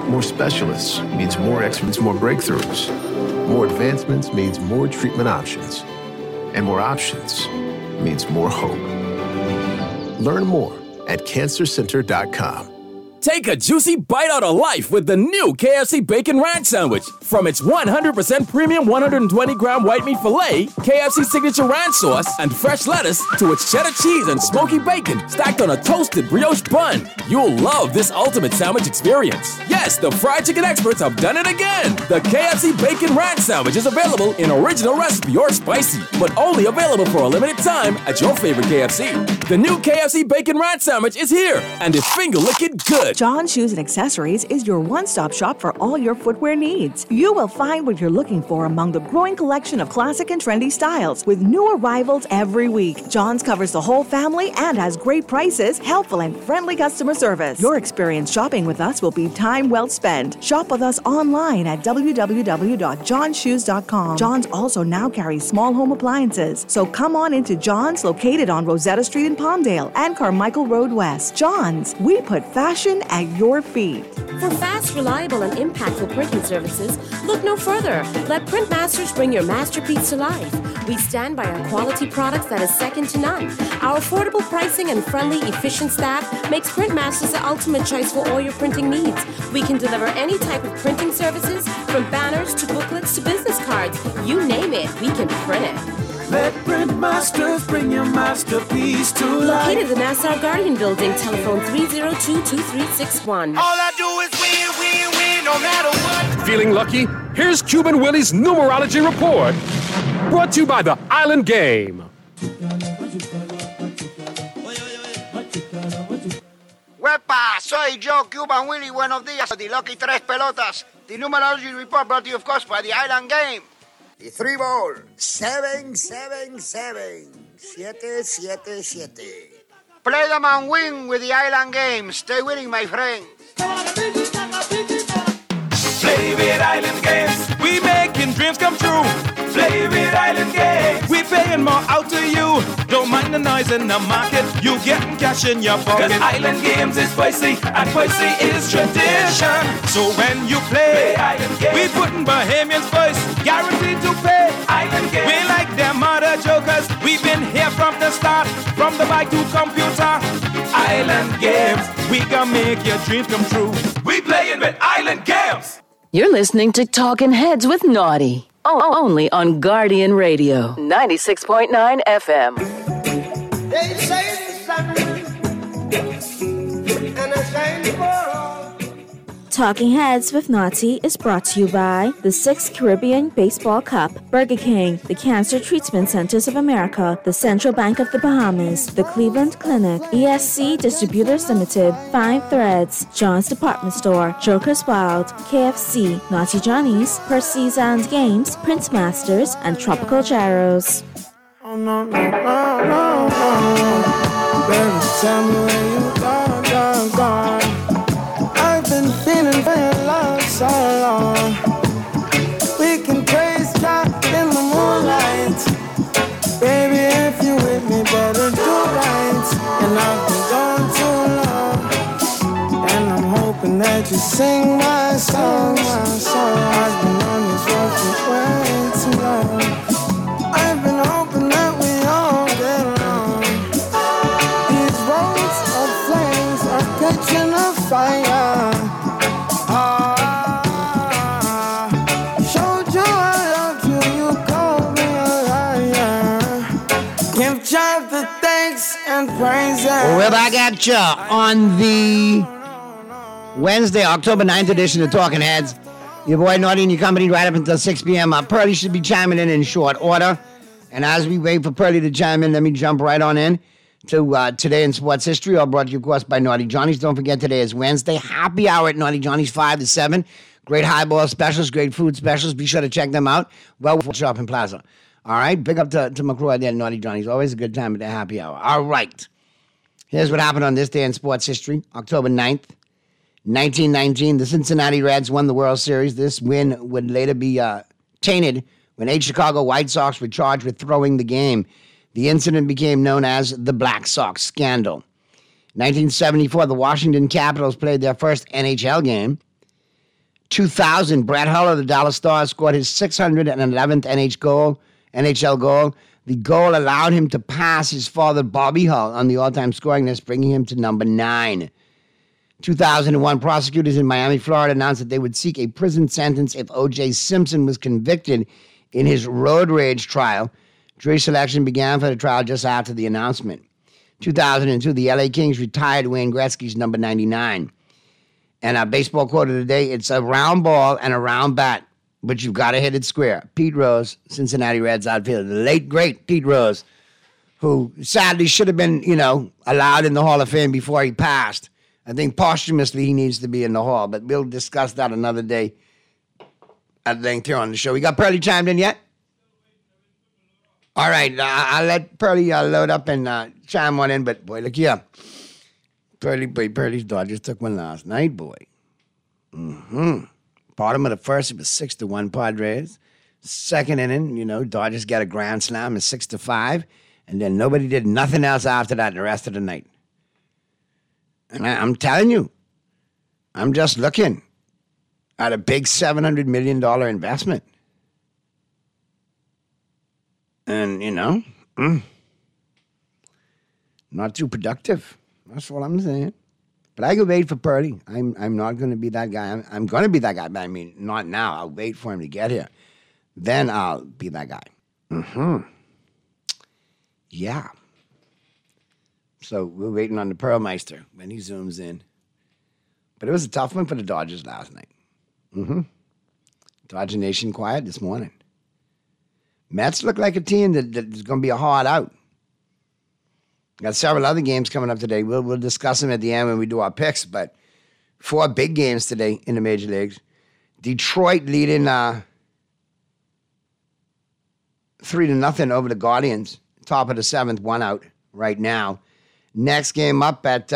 More specialists means more experts, more breakthroughs. More advancements means more treatment options. And more options means more hope. Learn more at cancercenter.com. Take a juicy bite out of life with the new KFC Bacon Ranch Sandwich. From its 100% premium 120-gram white meat filet, KFC signature ranch sauce, and fresh lettuce, to its cheddar cheese and smoky bacon stacked on a toasted brioche bun. You'll love this ultimate sandwich experience. Yes, the fried chicken experts have done it again. The KFC Bacon Ranch Sandwich is available in original recipe or spicy, but only available for a limited time at your favorite KFC. The new KFC Bacon Ranch Sandwich is here, and it's finger-licking good. John Shoes and Accessories is your one-stop shop for all your footwear needs. You will find what you're looking for among the growing collection of classic and trendy styles with new arrivals every week. John's covers the whole family and has great prices, helpful and friendly customer service. Your experience shopping with us will be time well spent. Shop with us online at www.johnshoes.com. John's also now carries small home appliances, so come on into John's, located on Rosetta Street in Palmdale and Carmichael Road West. John's, we put fashion at your feet. For fast, reliable, and impactful printing services, look no further. Let Printmasters bring your masterpiece to life. We stand by our quality products that is second to none. Our affordable pricing and friendly, efficient staff makes Printmasters the ultimate choice for all your printing needs. We can deliver any type of printing services, from banners to booklets to business cards. You name it, we can print it. Let Printmasters bring your masterpiece to life. Located in the Nassau Guardian Building, telephone 302-2361. All I do is win, win, win, no matter what. Feeling lucky? Here's Cuban Willie's numerology report. Brought to you by the Island Game. ¡Huepa! Soy yo, Cuban Willie. Buenos días. The Lucky Tres Pelotas. The numerology report brought to you, of course, by the Island Game. The 3 ball. 777. 777. Play them and win with the Island Game. Stay winning, my friends. Play with Island Games. We making dreams come true. Play with Island Games. We paying more out to you. Don't mind the noise in the market. You getting cash in your pocket. 'Cause Island Games is spicy and spicy is tradition. So when you play Island Games, we putting Bahamians first. Guaranteed to pay. Island Games. We like them other jokers. We've been here from the start. From the bike to computer. Island Games. We gonna make your dreams come true. We playing with Island Games. You're listening to Talking Heads with Naughty. Only on Guardian Radio, 96.9 FM. They say the sun and I shine for all. Talking Heads with Naughty is brought to you by the 6th Caribbean Baseball Cup, Burger King, the Cancer Treatment Centers of America, the Central Bank of the Bahamas, the Cleveland Clinic, ESC Distributors Limited, 5 Threads, John's Department Store, Joker's Wild, KFC, Naughty Johnny's, Percy's and Games, Prince Masters, and Tropical Gyros. Oh, no, no, no, no, no. Baby, tell me where you gone, gone, gone. I've been feeling for your love so long. We can praise God in the moonlight. Baby, if you with me, better do right. And I've been gone too long. And I'm hoping that you sing my song, my song. I've been on this road for way too long. I've been hoping that we all get along. These roads of flames are catching a fire. Showed you I loved you, you called me a liar. Give God the thanks and praises. We're back at ya on the Wednesday, October 9th edition of Talking Heads. Your boy Naughty and your company right up until 6 p.m. Pearly should be chiming in short order. And as we wait for Pearly to chime in, let me jump right on in to Today in Sports History, all brought to you, of course, by Naughty Johnny's. Don't forget, today is Wednesday. Happy hour at Naughty Johnny's, 5 to 7. Great highball specials, great food specials. Be sure to check them out. Well, Shopping Plaza. All right? Big up to McCroy there at Naughty Johnny's. Always a good time at the happy hour. All right. Here's what happened on this day in sports history, October 9th. 1919, the Cincinnati Reds won the World Series. This win would later be tainted when 8 Chicago White Sox were charged with throwing the game. The incident became known as the Black Sox Scandal. 1974, the Washington Capitals played their first NHL game. 2000, Brett Hull of the Dallas Stars scored his 611th NHL goal. The goal allowed him to pass his father, Bobby Hull, on the all-time scoring list, bringing him to number 9. 2001, prosecutors in Miami, Florida announced that they would seek a prison sentence if O.J. Simpson was convicted in his road rage trial. Jury selection began for the trial just after the announcement. 2002, the LA Kings retired Wayne Gretzky's number 99. And our baseball quote of the day, it's a round ball and a round bat, but you've got to hit it square. Pete Rose, Cincinnati Reds outfielder, the late, great Pete Rose, who sadly should have been, allowed in the Hall of Fame before he passed. I think posthumously he needs to be in the Hall, but we'll discuss that another day at length here on the show. We got Pearlie chimed in yet? All right, I'll let Pearlie load up and chime one in, but boy, look here. Pearlie's Dodgers took one last night, boy. Bottom of the first, it was 6-1 Padres. Second inning, Dodgers got a grand slam, it's 6-5, and then nobody did nothing else after that the rest of the night. And I'm telling you, I'm just looking at a big $700 million investment. And, not too productive. That's what I'm saying. But I could wait for Pearlie. I'm not going to be that guy. I'm going to be that guy, but I mean, not now. I'll wait for him to get here. Then I'll be that guy. Yeah. So we're waiting on the Pearlmeister when he zooms in. But it was a tough one for the Dodgers last night. Dodger Nation quiet this morning. Mets look like a team that's going to be a hard out. Got several other games coming up today. We'll discuss them at the end when we do our picks, but 4 big games today in the major leagues. Detroit leading 3-0 over the Guardians. Top of the 7th, 1 out right now. Next game up at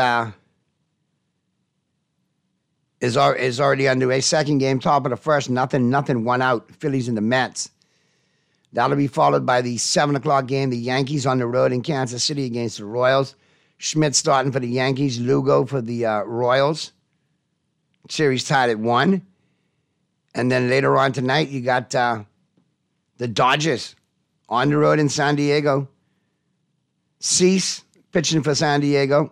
is already underway. Second game, top of the first, 0-0, 1 out. Phillies and the Mets. That'll be followed by the 7 o'clock game. The Yankees on the road in Kansas City against the Royals. Schmidt starting for the Yankees. Lugo for the Royals. Series tied at 1. And then later on tonight, you got the Dodgers on the road in San Diego. Cease pitching for San Diego.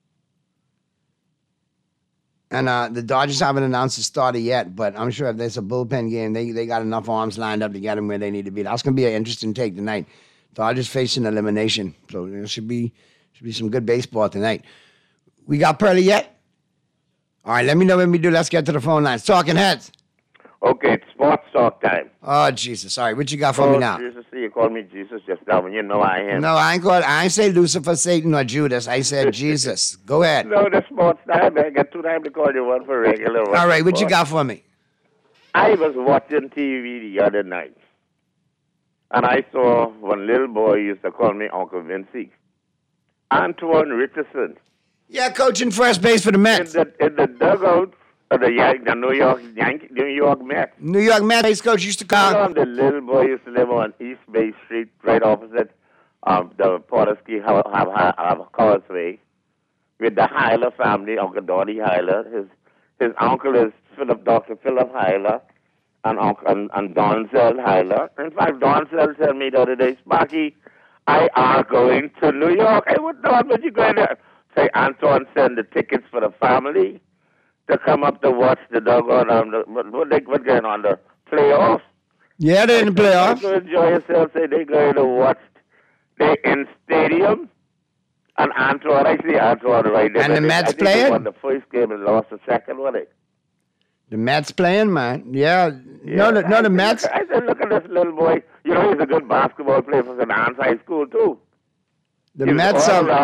And the Dodgers haven't announced the starter yet, but I'm sure if there's a bullpen game, they got enough arms lined up to get them where they need to be. That's going to be an interesting take tonight. Dodgers facing elimination. So there should be some good baseball tonight. We got Pearlie yet? All right, let me know when we do. Let's get to the phone lines. Talking Heads. Okay, it's sports talk time. Oh, Jesus. All right, what you got for me now? Jesus, you called me Jesus just now, and you know I am. No, I ain't say Lucifer, Satan, or Judas. I said Jesus. Go ahead. No, the sports time. I got 2 times to call you, one for regular. One all right, what sports. you got for me? I was watching TV the other night, and I saw one little boy used to call me Uncle Vinci. Antoine Richardson. Yeah, coaching first base for the Mets. In the dugout of the New York Mets. New York Mets base coach used to call. The little boy used to live on East Bay Street, right opposite the Portersky Causeway, with the Hyler family, Uncle Donnie Hyler. His uncle is Dr. Philip Hyler, and Donzel Hyler. In fact, Donzel said me the other day, Sparky, I are going to New York. I would not, but you going there. Say, Antoine send the tickets for the family to come up to watch the doggone, what's going on, the playoffs? Yeah, they're in the playoffs. So enjoy yourself. Say they're going to watch. They're in stadium. And Antoine, I see Antoine right there. And the Mets playing? They won the first game and lost the second, wasn't it? The Mets playing, man. Yeah. No, the Mets. I said, look at this little boy. You know, he's a good basketball player for St. Anne's High School, too. The Mets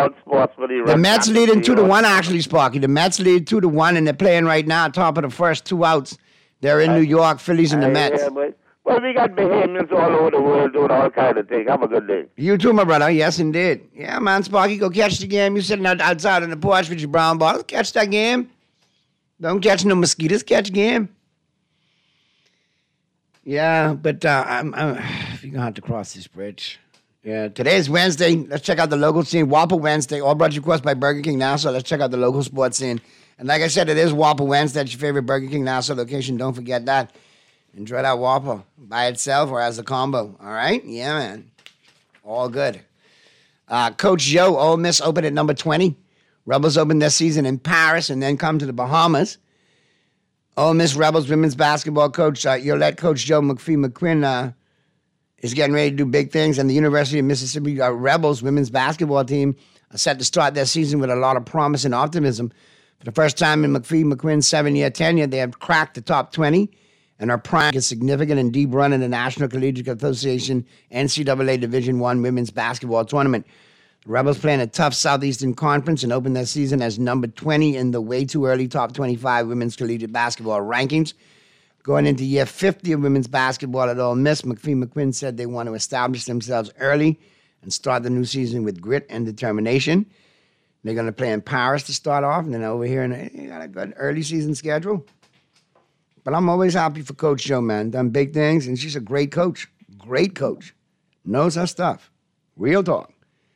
leading 2-1, actually, Sparky. The Mets lead 2-1, and they're playing right now, top of the first, 2 outs. They're in New York, Phillies and the Mets. Yeah, well, we got Bahamians all over the world doing all kind of things. Have a good day. You too, my brother. Yes, indeed. Yeah, man, Sparky, go catch the game. You're sitting outside on the porch with your brown bottle. Catch that game. Don't catch no mosquitoes. Catch game. Yeah, but if you're going to have to cross this bridge, Yeah, today's Wednesday. Let's check out the local scene. Whopper Wednesday, all brought to you, of course, by Burger King Nassau. Let's check out the local sports scene. And like I said, it is Whopper Wednesday. That's your favorite Burger King Nassau location. Don't forget that. Enjoy that Whopper by itself or as a combo. All right? Yeah, man. All good. Coach Joe, Ole Miss opened at number 20. Rebels opened their season in Paris and then come to the Bahamas. Ole Miss Rebels women's basketball coach, you'll let Coach Joe McPhee-McQuinn is getting ready to do big things, and the University of Mississippi Rebels women's basketball team are set to start their season with a lot of promise and optimism. For the first time in McPhee-McQuinn's 7-year tenure, they have cracked the top 20 and are primed a significant and deep run in the National Collegiate Association NCAA Division I women's basketball tournament. The Rebels play in a tough Southeastern Conference and open their season as number 20 in the way too early top 25 women's collegiate basketball rankings. Going into year 50 of women's basketball at Ole Miss, McPhee-McQuinn said they want to establish themselves early and start the new season with grit and determination. They're going to play in Paris to start off, and then over here, they got a good early season schedule. But I'm always happy for Coach Joe, man. Done big things, and she's a great coach. Great coach. Knows her stuff. Real talk.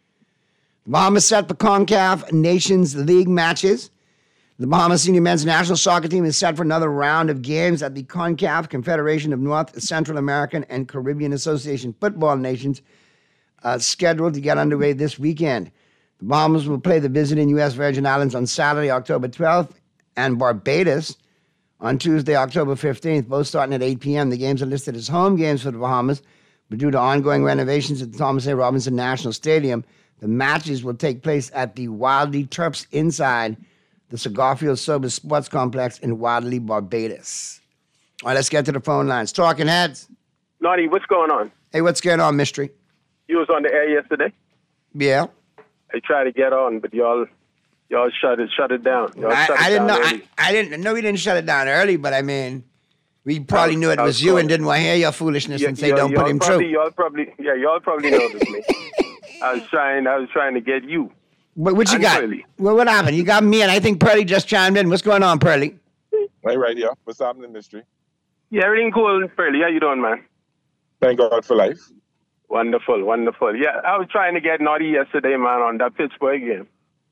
The Bahamas set for CONCACAF Nations League matches. The Bahamas Senior Men's National Soccer Team is set for another round of games at the CONCACAF Confederation of North, Central American, and Caribbean Association Football Nations, scheduled to get underway this weekend. The Bahamas will play the visiting U.S. Virgin Islands on Saturday, October 12th, and Barbados on Tuesday, October 15th, both starting at 8 p.m. The games are listed as home games for the Bahamas, but due to ongoing renovations at the Thomas A. Robinson National Stadium, the matches will take place at the Wildly Terps inside the Cigarfield Sober Sports Complex in Wildly, Barbados. All right, let's get to the phone lines. Talking Heads. Naughty, what's going on? Hey, what's going on, Mystery? You was on the air yesterday. Yeah. I tried to get on, but y'all shut it down. I didn't know we didn't shut it down early, but I mean, we probably knew it was you and didn't want to hear your foolishness and say don't put him through. Y'all probably noticed me. I was trying to get you. What you got? Well, what happened? You got me, and I think Pearly just chimed in. What's going on, Pearly? Right here. What's happening, Mystery? Yeah, everything cool, Pearly. How you doing, man? Thank God for life. Wonderful, wonderful. Yeah, I was trying to get Naughty yesterday, man, on that Pittsburgh game.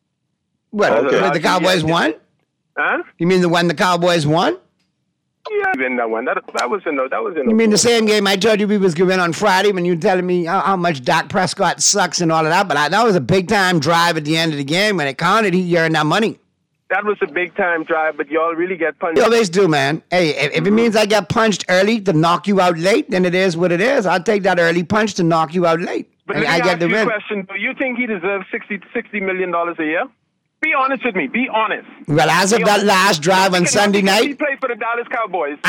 What, the Cowboys won? Huh? You mean the one the Cowboys won? Yeah, even that one. That was in the. You mean the same game I told you we was going on Friday when you were telling me how much Dak Prescott sucks and all of that? But that was a big-time drive at the end of the game. When it counted, he earned that money. That was a big-time drive, but y'all really get punched. You always do, man. Hey, if it means I get punched early to knock you out late, then it is what it is. I'll take that early punch to knock you out late. But let me ask you a question. Do you think he deserves $60 million a year? Be honest with me. Be honest. Well, as of that last drive on Sunday night, he played for the Dallas Cowboys.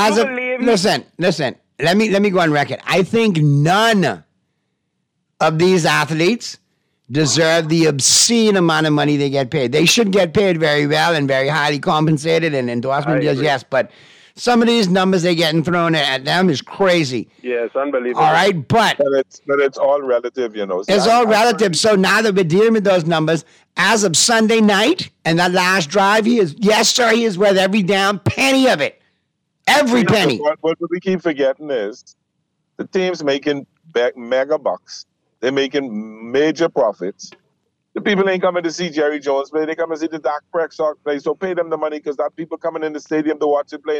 Listen. Let me go on record. I think none of these athletes deserve the obscene amount of money they get paid. They should get paid very well and very highly compensated and endorsement deals, yes. But some of these numbers they're getting thrown at them is crazy. Yeah, it's unbelievable. All right, but it's all relative, you know. It's all relative. So now that we're dealing with those numbers, as of Sunday night and that last drive, he is worth every damn penny of it. Every penny. What we keep forgetting is the team's making mega bucks. They're making major profits. The people ain't coming to see Jerry Jones play. They come and see the Dak Prescott play. So pay them the money because that people coming in the stadium to watch it play.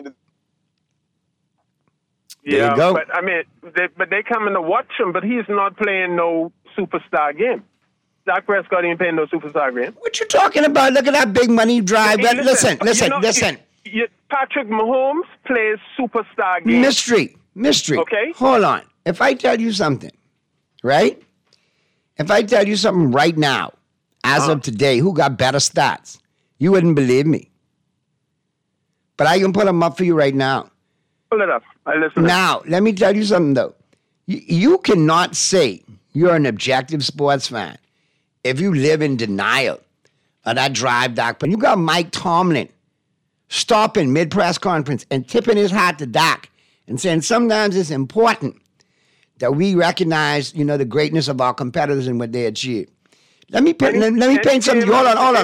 Yeah, but I mean, they coming to watch him, but he's not playing no superstar game. Dak Prescott ain't playing no superstar game. What you talking about? Look at that big money drive. Hey, listen. Patrick Mahomes plays superstar game. Mystery. Okay. Hold on. If I tell you something, right? If I tell you something right now, as of today, who got better stats, you wouldn't believe me. But I can put them up for you right now. Pull it up. I listen. Now, let me tell you something, though. You cannot say you're an objective sports fan if you live in denial of that drive, Dak. But you got Mike Tomlin stopping mid-press conference and tipping his hat to Dak and saying sometimes it's important that we recognize, the greatness of our competitors and what they achieve. Let me paint something. Hold on.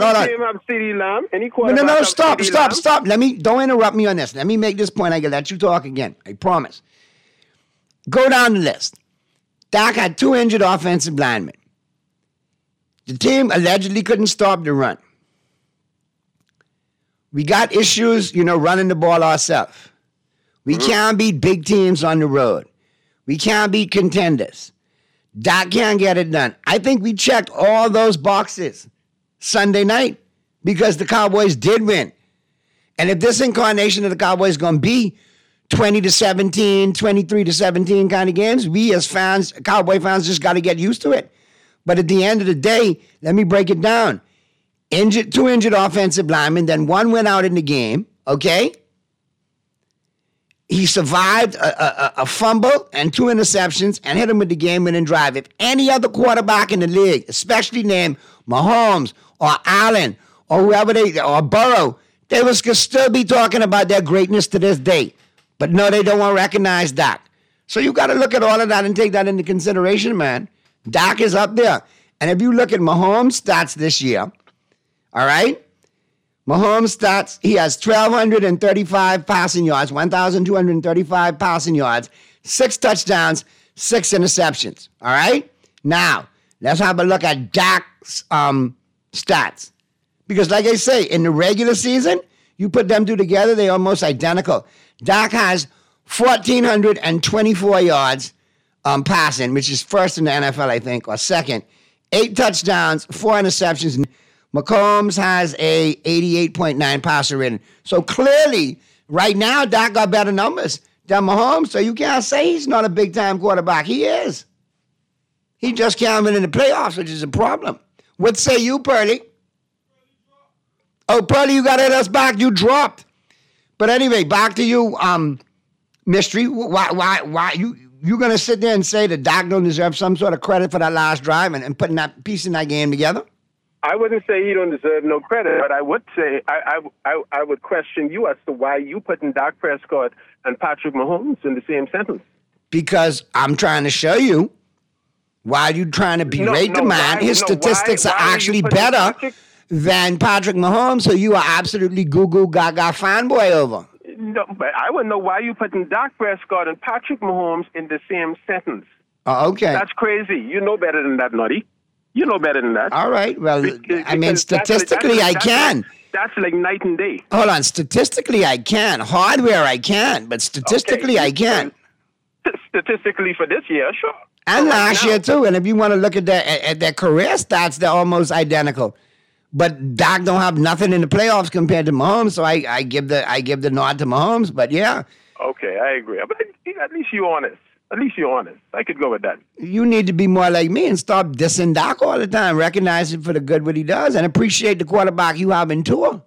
No, stop. Don't interrupt me on this. Let me make this point. I can let you talk again. I promise. Go down the list. Dak had 2 injured offensive linemen. The team allegedly couldn't stop the run. We got issues, running the ball ourselves. We can't beat big teams on the road. We can't beat contenders. Dak can't get it done. I think we checked all those boxes Sunday night because the Cowboys did win. And if this incarnation of the Cowboys is going to be 20-17, 23-17 kind of games, we as fans, Cowboy fans, just got to get used to it. But at the end of the day, let me break it down. 2 injured offensive linemen, then one went out in the game, okay? He survived a fumble and 2 interceptions and hit him with the game-winning drive. If any other quarterback in the league, especially named Mahomes or Allen or whoever or Burrow, they could still be talking about their greatness to this day. But no, they don't want to recognize Dak. So you got to look at all of that and take that into consideration, man. Dak is up there. And if you look at Mahomes' stats this year, all right? Mahomes' stats, he has 1,235 passing yards, 1,235 passing yards, 6 touchdowns, 6 interceptions, all right? Now, let's have a look at Dak's stats. Because like I say, in the regular season, you put them two together, they're almost identical. Dak has 1,424 yards passing, which is first in the NFL, I think, or second. 8 touchdowns, 4 interceptions. Mahomes has a 88.9 passer rating. So clearly, right now, Dak got better numbers than Mahomes. So you can't say he's not a big-time quarterback. He is. He just can't win in the playoffs, which is a problem. What say you, Pearly? Oh, Pearly, you got to hit us back. You dropped. But anyway, back to you, Mystery. Why you going to sit there and say that Dak don't deserve some sort of credit for that last drive and putting that piece in that game together? I wouldn't say he don't deserve no credit, but I would say I would question you as to why you putting Dak Prescott and Patrick Mahomes in the same sentence. Because I'm trying to show you why you trying to berate the man. His statistics are actually better than Patrick Mahomes, so you are absolutely goo-goo gaga fanboy over. No, but I wouldn't know why you putting Dak Prescott and Patrick Mahomes in the same sentence. Oh, okay. That's crazy. You know better than that, Nutty. You know better than that. All right. Well, I mean, statistically, I can. That's like night and day. Hold on. Statistically, I can. Hardware, I can. But statistically, I can. Statistically for this year, sure. And last year, too. And if you want to look at their career stats, they're almost identical. But Dak don't have nothing in the playoffs compared to Mahomes, so I give the nod to Mahomes. But, yeah. Okay, I agree. But at least you're honest. At least you're honest. I could go with that. You need to be more like me and stop dissing Dak all the time. Recognize him for the good what he does and appreciate the quarterback you have in Tua.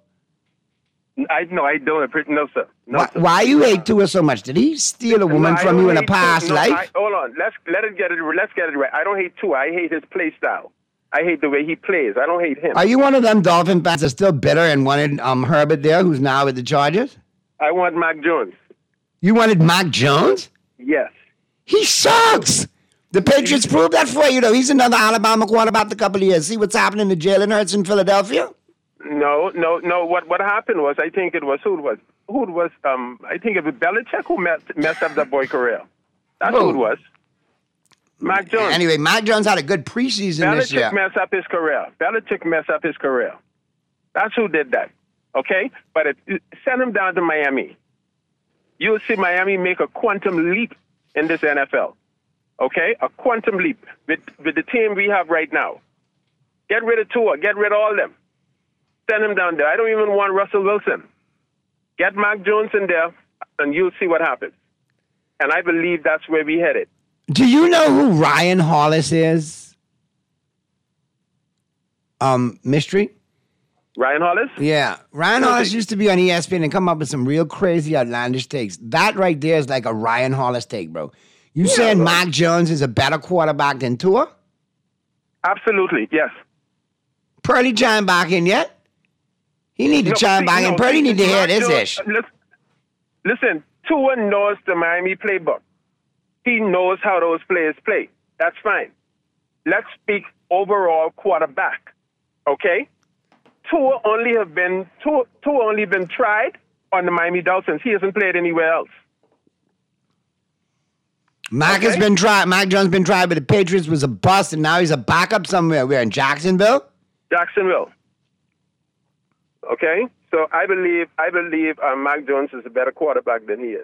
I don't. No, sir. Why you hate Tua so much? Did he steal a woman from you in a past life? Hold on. Let's get it right. I don't hate Tua. I hate his play style. I hate the way he plays. I don't hate him. Are you one of them Dolphin fans that's still bitter and wanted Herbert there, who's now with the Chargers? I want Mac Jones. You wanted Mac Jones? Yes. He sucks. The Patriots proved that for you, though. He's another Alabama quarterback a couple of years. See what's happening to Jalen Hurts in Philadelphia? No. What happened was, I think it was I think it was Belichick who messed up that boy career. That's who it was. Mac Jones. Anyway, Mac Jones had a good preseason this year. Belichick messed up his career. That's who did that. Okay? But send him down to Miami. You'll see Miami make a quantum leap in this NFL. Okay? A quantum leap with the team we have right now. Get rid of Tua. Get rid of all of them. Send him down there. I don't even want Russell Wilson. Get Mac Jones in there, and you'll see what happens. And I believe that's where we headed. Do you know who Ryan Hollis is? Mystery? Ryan Hollis? Yeah. Ryan Hollis used to be on ESPN and come up with some real crazy, outlandish takes. That right there is like a Ryan Hollis take, bro. You saying Mac Jones is a better quarterback than Tua? Absolutely, yes. Purdy chime back in yet? He need to chime back in. Purdy need to hear this ish. Listen, Tua knows the Miami playbook. He knows how those players play. That's fine. Let's speak overall quarterback, okay? Tua only been tried on the Miami Dolphins. He hasn't played anywhere else. Mac has been tried. Mac Jones been tried, but the Patriots was a bust, and now he's a backup somewhere. We're in Jacksonville. Jacksonville. Okay, so I believe Mac Jones is a better quarterback than he is.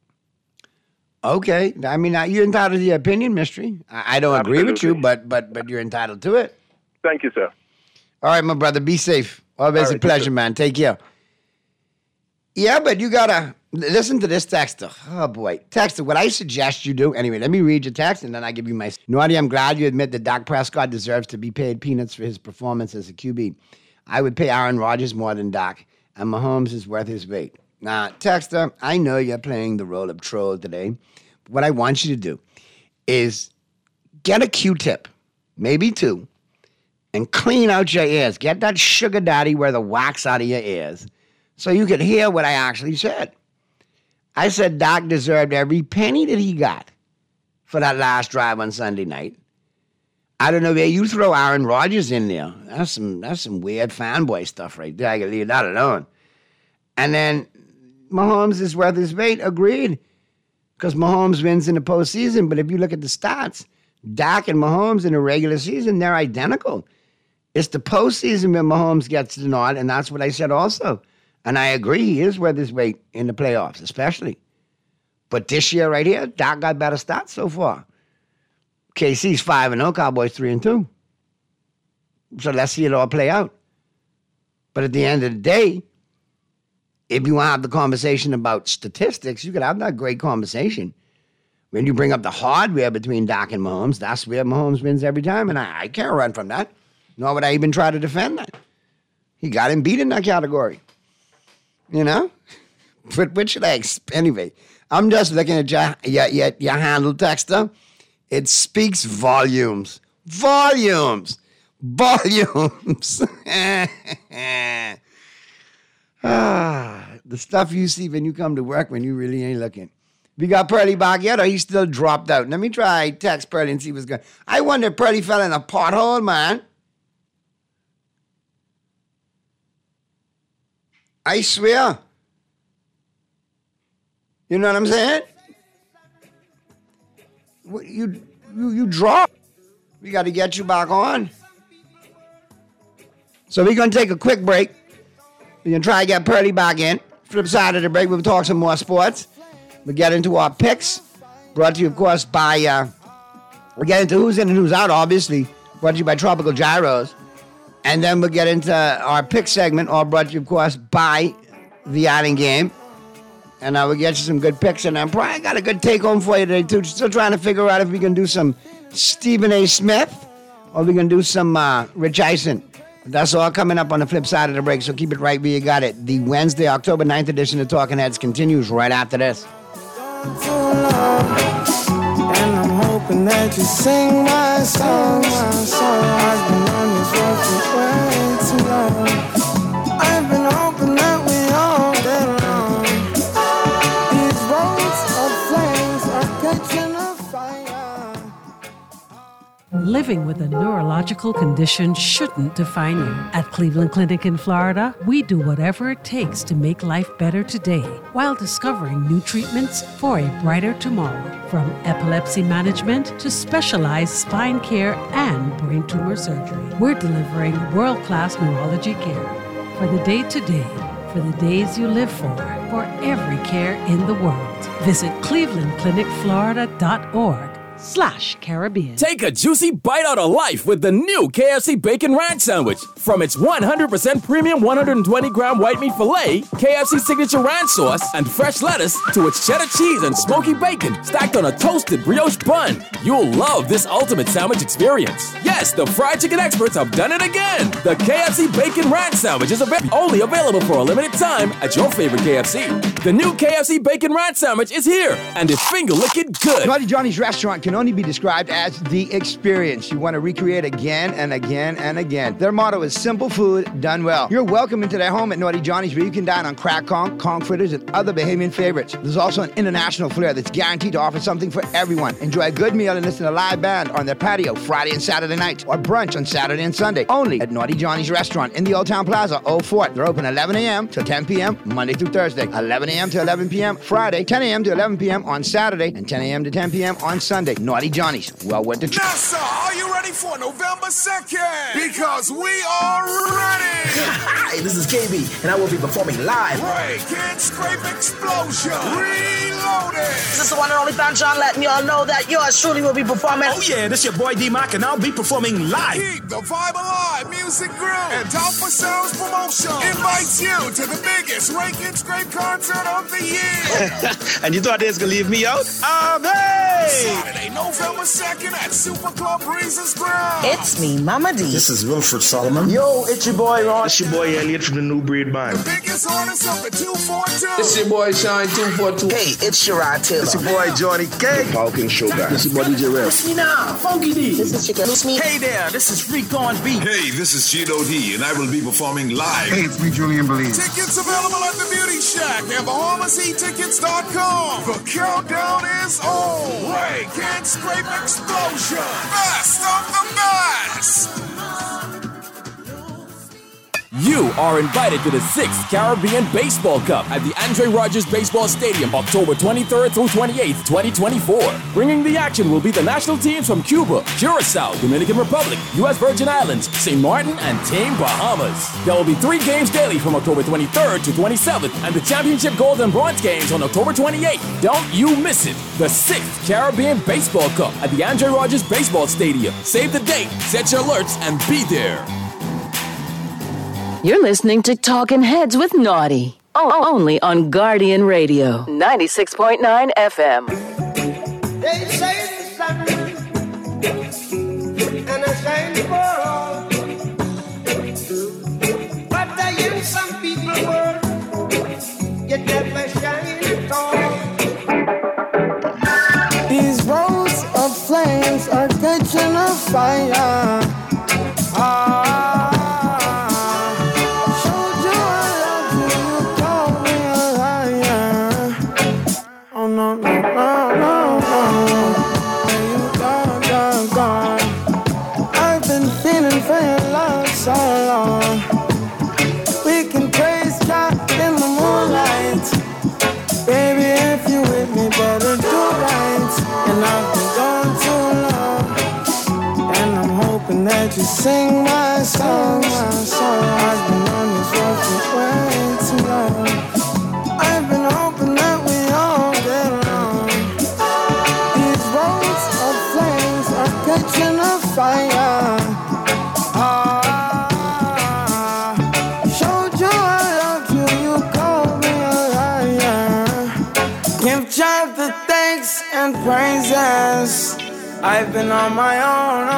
Okay, I mean, you're entitled to your opinion, Mystery. I don't agree with you, but you're entitled to it. Thank you, sir. All right, my brother, be safe. Always a pleasure, man. Take care. Yeah, but you gotta listen to this texter. Oh boy, texter. What I suggest you do anyway. Let me read your text, and then I give you my. Naughty, I'm glad you admit that Dak Prescott deserves to be paid peanuts for his performance as a QB. I would pay Aaron Rodgers more than Dak, and Mahomes is worth his weight. Now, texter, I know you're playing the role of troll today. What I want you to do is get a Q-tip, maybe 2, and clean out your ears. Get that sugar daddy where the wax out of your ears so you could hear what I actually said. I said Dak deserved every penny that he got for that last drive on Sunday night. I don't know where you throw Aaron Rodgers in there. That's some weird fanboy stuff right there. I can leave that alone. And then Mahomes is worth his weight. Agreed. Because Mahomes wins in the postseason. But if you look at the stats, Dak and Mahomes in the regular season, they're identical. It's the postseason where Mahomes gets the nod, and that's what I said also. And I agree, he is worth his weight in the playoffs, especially. But this year right here, Dak got better stats so far. KC's 5-0, Cowboys 3-2. So let's see it all play out. But at the end of the day, if you want to have the conversation about statistics, you could have that great conversation. When you bring up the hardware between Dak and Mahomes, that's where Mahomes wins every time, and I can't run from that. Nor would I even try to defend that. He got him beat in that category. You know? But what should I anyway, I'm just looking at your handle, texter. It speaks volumes. Volumes. The stuff you see when you come to work when you really ain't looking. We got Pearly back yet, or he still dropped out? Let me try text Pearly and see what's going on. I wonder if Pearly fell in a pothole, man. I swear. You know what I'm saying? You drop. We got to get you back on. So we're going to take a quick break. We're going to try to get Pearly back in. Flip side of the break, we'll talk some more sports. We'll get into our picks. Brought to you, of course, by... we'll get into who's in and who's out, obviously. Brought to you by Tropical Gyros. And then we'll get into our pick segment, all brought to you, of course, by The Island Game. And I will get you some good picks. And I probably got a good take-home for you today, too. Still trying to figure out if we can do some Stephen A. Smith or we can do some Rich Eisen. That's all coming up on the flip side of the break, so keep it right where you got it. The Wednesday, October 9th edition of Talking Heads continues right after this. And I'm hoping that you sing my song. I've been on this road for way too long. I've been hoping that we all get along. These roads of flames are catching a fire. Living with a neurological condition shouldn't define you. At Cleveland Clinic in Florida, we do whatever it takes to make life better today while discovering new treatments for a brighter tomorrow. From epilepsy management to specialized spine care and brain tumor surgery, we're delivering world-class neurology care for the day-to-day, for the days you live for every care in the world. Visit clevelandclinicflorida.org/Caribbean. Take a juicy bite out of life with the new KFC Bacon Ranch Sandwich. From its 100% premium 120-gram white meat filet, KFC signature ranch sauce, and fresh lettuce, to its cheddar cheese and smoky bacon stacked on a toasted brioche bun. You'll love this ultimate sandwich experience. Yes, the fried chicken experts have done it again. The KFC Bacon Ranch Sandwich is only available for a limited time at your favorite KFC. The new KFC Bacon Ranch Sandwich is here, and it's finger-licking good. Naughty Johnny's Restaurant can can only be described as the experience you want to recreate again and again and again. Their motto is simple food done well. You're welcome into their home at Naughty Johnny's, where you can dine on crack conch fritters, and other Bahamian favorites. There's also an international flair that's guaranteed to offer something for everyone. Enjoy a good meal and listen to a live band on their patio Friday and Saturday nights, or brunch on Saturday and Sunday, only at Naughty Johnny's Restaurant in the Old Town Plaza, Old Fort. They're open 11 a.m. till 10 p.m. Monday through Thursday, 11 a.m. to 11 p.m. Friday, 10 a.m. to 11 p.m. on Saturday, and 10 a.m. to 10 p.m. on Sunday. Naughty Johnny's, well worth the trip. Now, sir, are you ready for November 2nd? Because we are ready! Hi, this is KB, and I will be performing live. Break and Scrape Explosion. Reloaded. This is the one and only Fan John letting y'all know that yours truly will be performing. Oh yeah, this your boy D-Mac, and I'll be performing live. Keep the vibe alive. Music Grill and Top for Sounds Promotion invites you to the biggest Rake and Scrape concert of the year. And you thought they was gonna leave me out? Saturday, November 2nd at Super Club Breezes Ground. It's me, Mama D. This is Wilfred Solomon. Yo, it's your boy Ron. It's your boy Elliot from the New Breed Band. The biggest artist of the 242. It's your boy Shine 242. Hey, it's Sherrod Taylor. It's your boy Johnny K. Falcon Show guy. This is your boy DJ Rep. It's me now, Funky D. This is Chicken Loose Me. Hey there, this is Freak on Beat. Hey, this is Cheeto D, and I will be performing live. Hey, it's me, Julian Belize. Tickets available at the Beauty Shack and BahamasEtickets.com. The countdown is on. Rake and Scrape Explosion. Best of the best. You are invited to the 6th Caribbean Baseball Cup at the Andre Rogers Baseball Stadium, October 23rd through 28th, 2024. Bringing the action will be the national teams from Cuba, Curacao, Dominican Republic, U.S. Virgin Islands, St. Martin, and Team Bahamas. There will be 3 games daily from October 23rd to 27th, and the championship gold and bronze games on October 28th. Don't you miss it. The 6th Caribbean Baseball Cup at the Andre Rogers Baseball Stadium. Save the date, set your alerts, and be there. You're listening to Talking Heads with Naughty. Only on Guardian Radio, 96.9 FM. They say the sun and I shine for all. But I am some people world, yet never shine at all. These rows of flames are catching a fire. That you sing my song. I've been on this road for way too long. I've been hoping that we all get along. These roads of flames are catching a fire. Showed you I loved you, you called me a liar. Give God the thanks and praises. I've been on my own,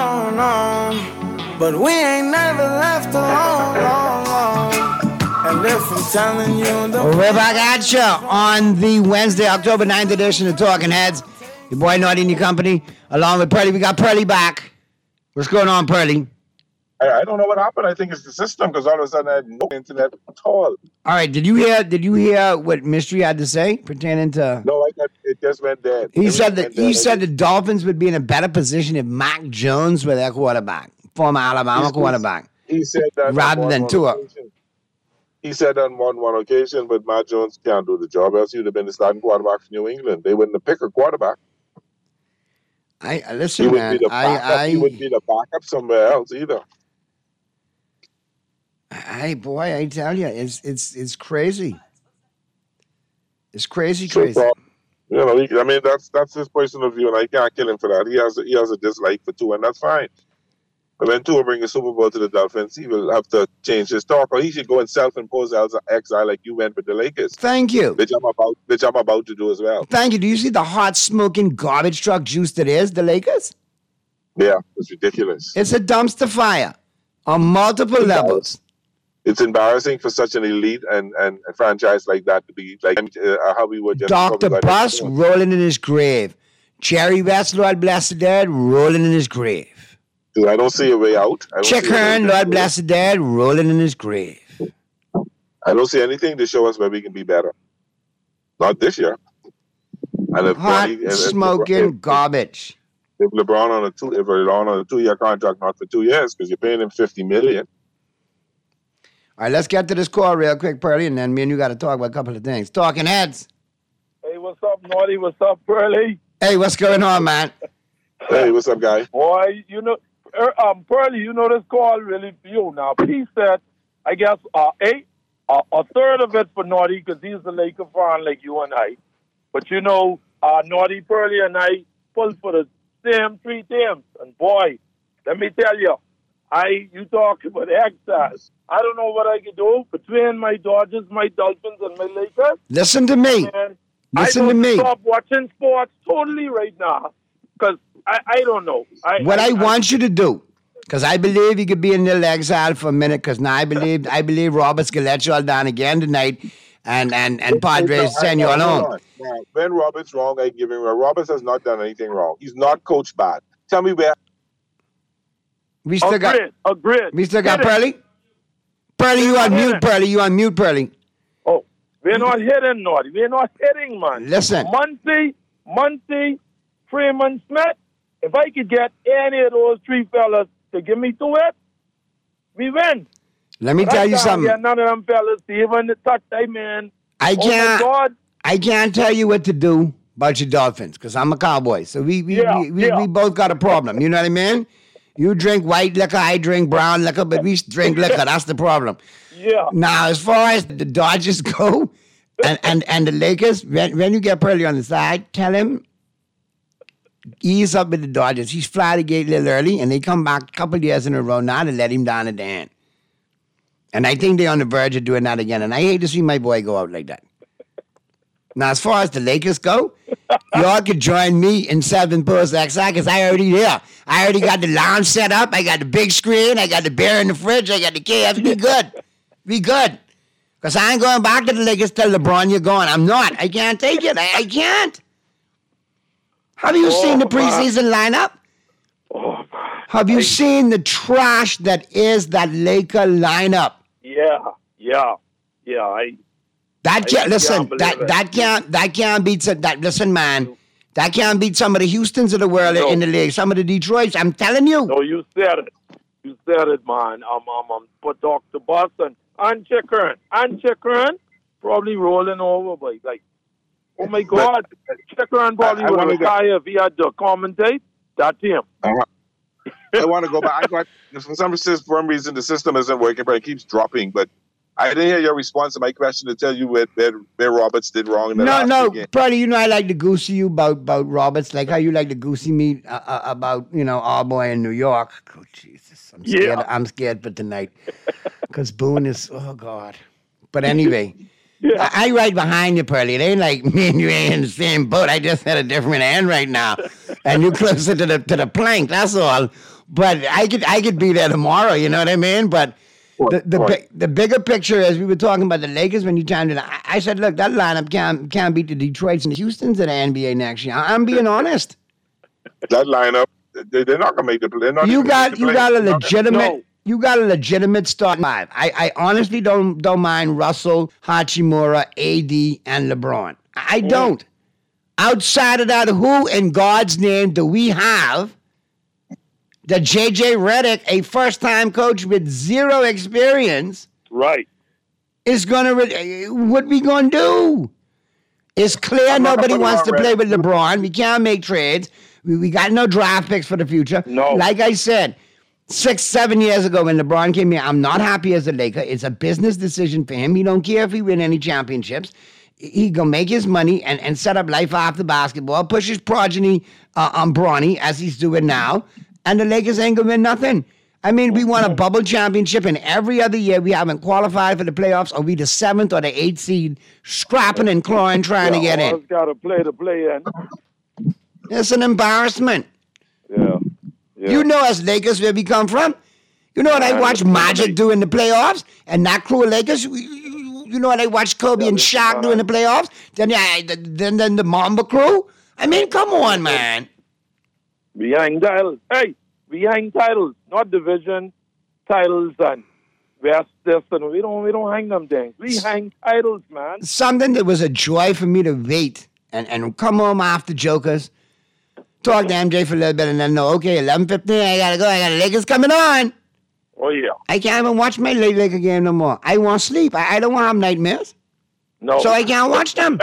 but we ain't never left alone. And if I'm telling you the We're back at you on the Wednesday, October 9th edition of Talking Heads. Your boy Naughty and your company, along with Pearly. We got Pearly back. What's going on, Pearly? I don't know what happened. I think it's the system, because all of a sudden I had no internet at all. All right, did you hear what Mystery had to say pertaining to? No, it just went dead. He said the Dolphins would be in a better position if Mac Jones were their quarterback, former Alabama quarterback. He said that rather than Tua. He said that on one occasion, but Mac Jones can't do the job. Else he would have been the starting quarterback for New England. They wouldn't have picked a quarterback. Listen, man. He wouldn't be the backup somewhere else either. I tell you, it's crazy. It's crazy. You know, that's his personal view, and I can't kill him for that. He has a dislike for Tua, and that's fine. But when Tua brings a Super Bowl to the Dolphins, he will have to change his talk, or he should go and self-impose exile like you went with the Lakers. Thank you. Which I'm about to do as well. Thank you. Do you see the hot smoking garbage truck juice that is the Lakers? Yeah, it's ridiculous. It's a dumpster fire on multiple levels. It's embarrassing for such an elite and a franchise like that to be like how we were just Dr. Bus rolling in his grave. Jerry West, Lord bless the dead, rolling in his grave. Dude, I don't see a way out. Chick Hearn, Lord bless the dead, rolling in his grave. I don't see anything to show us where we can be better. Not this year. And if Hot, smoking garbage. If LeBron on a 2-year contract, not for 2 years, because you're paying him $50 million. All right, let's get to this call real quick, Pearly, and then me and you got to talk about a couple of things. Talking Heads. Hey, what's up, Naughty? What's up, Pearly? Hey, what's going on, man? Hey, what's up, guy? Boy, you know, Pearly, you know this call really for you. Now, he said, I guess, a third of it for Naughty because he's a Laker fan like you and I. But, you know, Naughty, Pearly, and I pulled for the same 3 teams. And, boy, let me tell you, you talk about exercise. I don't know what I can do between my Dodgers, my Dolphins, and my Lakers. Listen to me. Listen to me. I stop watching sports totally right now because I don't know. I want you to do, because I believe you could be in little exile for a minute, because now I believe Roberts can let you all down again tonight, and Padres send you alone. When Roberts wrong, I give him. Roberts has not done anything wrong. He's not coached bad. Tell me where. We still got Pearly. Pearly, you on mute, Pearly. You on mute, Pearly. Oh, we're not hitting, Naughty. We're not hitting, man. Listen. Muncy, Freeman, Smith. If I could get any of those 3 fellas to give me to it, we win. Let me tell you something. Get none of them fellas to even touch that man. I can't tell you what to do about your Dolphins, because I'm a Cowboy. So we both got a problem. You know what I mean? You drink white liquor, I drink brown liquor, but we drink liquor. That's the problem. Yeah. Now, as far as the Dodgers go and the Lakers, when you get Pearly on the side, tell him ease up with the Dodgers. He's fly the gate a little early, and they come back a couple of years in a row now to let him down at the end. And I think they're on the verge of doing that again, and I hate to see my boy go out like that. Now, as far as the Lakers go, y'all could join me in 7 Post XI because I already there. I already got the lounge set up. I got the big screen. I got the beer in the fridge. I got the KFC. We good. We good. Because I ain't going back to the Lakers till LeBron you're gone. I'm not. I can't take it. I can't. Have you seen the preseason lineup? Have you seen the trash that is that Laker lineup? Yeah. That can't beat that. Listen, man, that can't beat some of the Houstons of the world in the league. Some of the Detroits. I'm telling you. No, you said it. You said it, man. But Dr. Boston and Chick Hearn probably rolling over, but like, oh my God, Chick Hearn probably would retire if he had to commentate. That's him. I want to go back. For some reason, the system isn't working, but it keeps dropping. But I didn't hear your response to my question to tell you where Roberts did wrong in the last game. Probably, you know, I like to goosey you about Roberts, like how you like to goosey me about, you know, our boy in New York. Oh, Jesus. I'm scared for tonight. Because Boone is, oh, God. But anyway, I ride behind you, Pearly. It ain't like me and you ain't in the same boat. I just had a different end right now. And you're closer to the plank, that's all. But I could be there tomorrow, you know what I mean? But the bigger picture is, we were talking about the Lakers when you chimed in. I said, look, that lineup can't beat the Detroits and the Houstons of the NBA next year. I'm being honest. That lineup, they're not gonna make the play. You got a legitimate start 5. I honestly don't mind Russell, Hachimura, AD, and LeBron. I don't. Outside of that, who in God's name do we have? The J.J. Redick, a first-time coach with 0 experience, right, is gonna. What we gonna do? It's clear nobody wants to play with LeBron. We can't make trades. We got no draft picks for the future. No, like I said, 6-7 years ago when LeBron came here, I'm not happy as a Laker. It's a business decision for him. He don't care if he win any championships. He gonna make his money and set up life after basketball. Push his progeny on Bronny as he's doing now. And the Lakers ain't going to win nothing. I mean, we won a bubble championship, and every other year we haven't qualified for the playoffs, or we the 7th or the 8th seed, scrapping and clawing, trying to get in. Got to play to play in. It's an embarrassment. Yeah. You know us Lakers, where we come from. You know what I watch Magic do in the playoffs, and that crew of Lakers. You know what I watched Kobe and Shaq do in the playoffs. Then the Mamba crew. I mean, come on, man. We hang titles. Hey, we hang titles, not division titles and West this, and we don't hang them things. We hang titles, man. Something that was a joy for me to wait and come home after Jokers, talk to MJ for a little bit, and then know, okay, 11:15, I gotta go. I got Lakers coming on. Oh yeah. I can't even watch my Laker game no more. I want sleep. I don't want to have nightmares. No. So I can't watch them.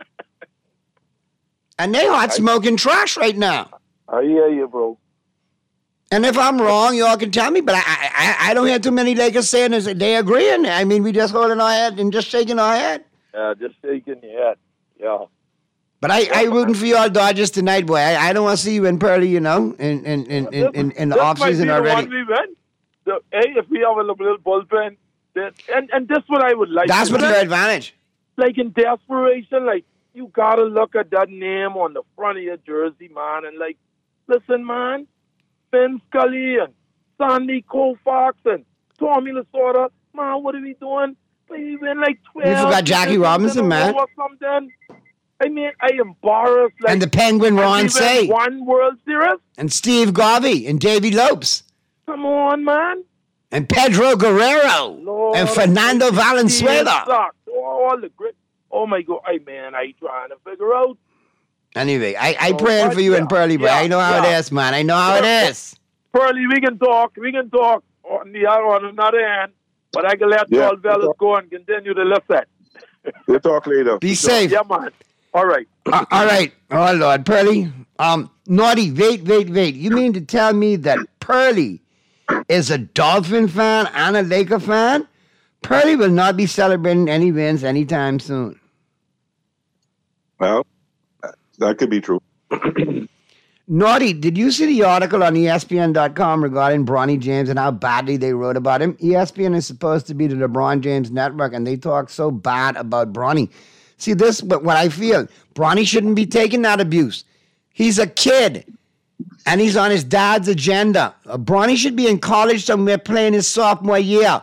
And they hot smoking trash right now. I hear you, bro. And if I'm wrong, y'all can tell me, but I don't hear too many Lakers saying this. They agreeing. I mean, we just holding our head and just shaking our head. Yeah, just shaking your head. Yeah. But I rooting for y'all Dodgers tonight, boy. I don't want to see you in Pearly, you know, in the offseason already. We win. Hey, if we have a little bullpen, and this what I would like. That's what's their advantage. Like in desperation, like you gotta look at that name on the front of your jersey, man, and like, listen, man, Vin Scully and Sandy Koufax and Tommy Lasorda, man, what are we doing? We win like 12. You forgot Jackie Robinson, man. Or something. I mean, I embarrassed. Like, and the Penguin Ron Say. One World Series. And Steve Garvey and Davey Lopes. Come on, man. And Pedro Guerrero. Lord, and Fernando Valenzuela. All the great. Oh, my God. Hey, man, I trying to figure out. Anyway, I praying for you in Pearly, but I know how it is, man. I know how it is. Pearly, we can talk. We can talk on another hand. But I can let y'all fellas go and continue to listen. We'll talk later. Be safe. Yeah, man. All right. All right. Oh, Lord. Pearly. Naughty, wait. You mean to tell me that Pearly is a Dolphin fan and a Laker fan? Pearly will not be celebrating any wins anytime soon. Well, that could be true. Naughty, did you see the article on ESPN.com regarding Bronny James and how badly they wrote about him? ESPN is supposed to be the LeBron James network, and they talk so bad about Bronny. See, this is what I feel. Bronny shouldn't be taking that abuse. He's a kid, and he's on his dad's agenda. Bronny should be in college somewhere playing his sophomore year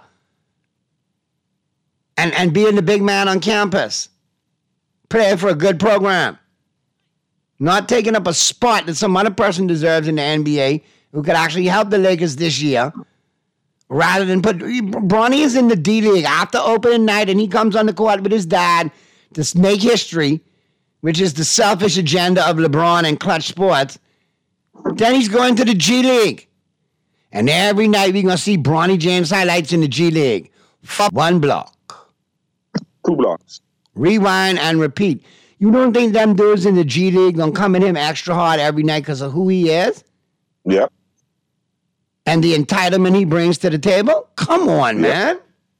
and being the big man on campus, playing for a good program. Not taking up a spot that some other person deserves in the NBA who could actually help the Lakers this year, rather than Bronny is in the D League after opening night, and he comes on the court with his dad to make history, which is the selfish agenda of LeBron and Clutch Sports. Then he's going to the G League. And every night we're going to see Bronny James highlights in the G League. One block. 2 blocks. Rewind and repeat. You don't think them dudes in the G League going to come at him extra hard every night because of who he is? Yeah. And the entitlement he brings to the table? Come on, man.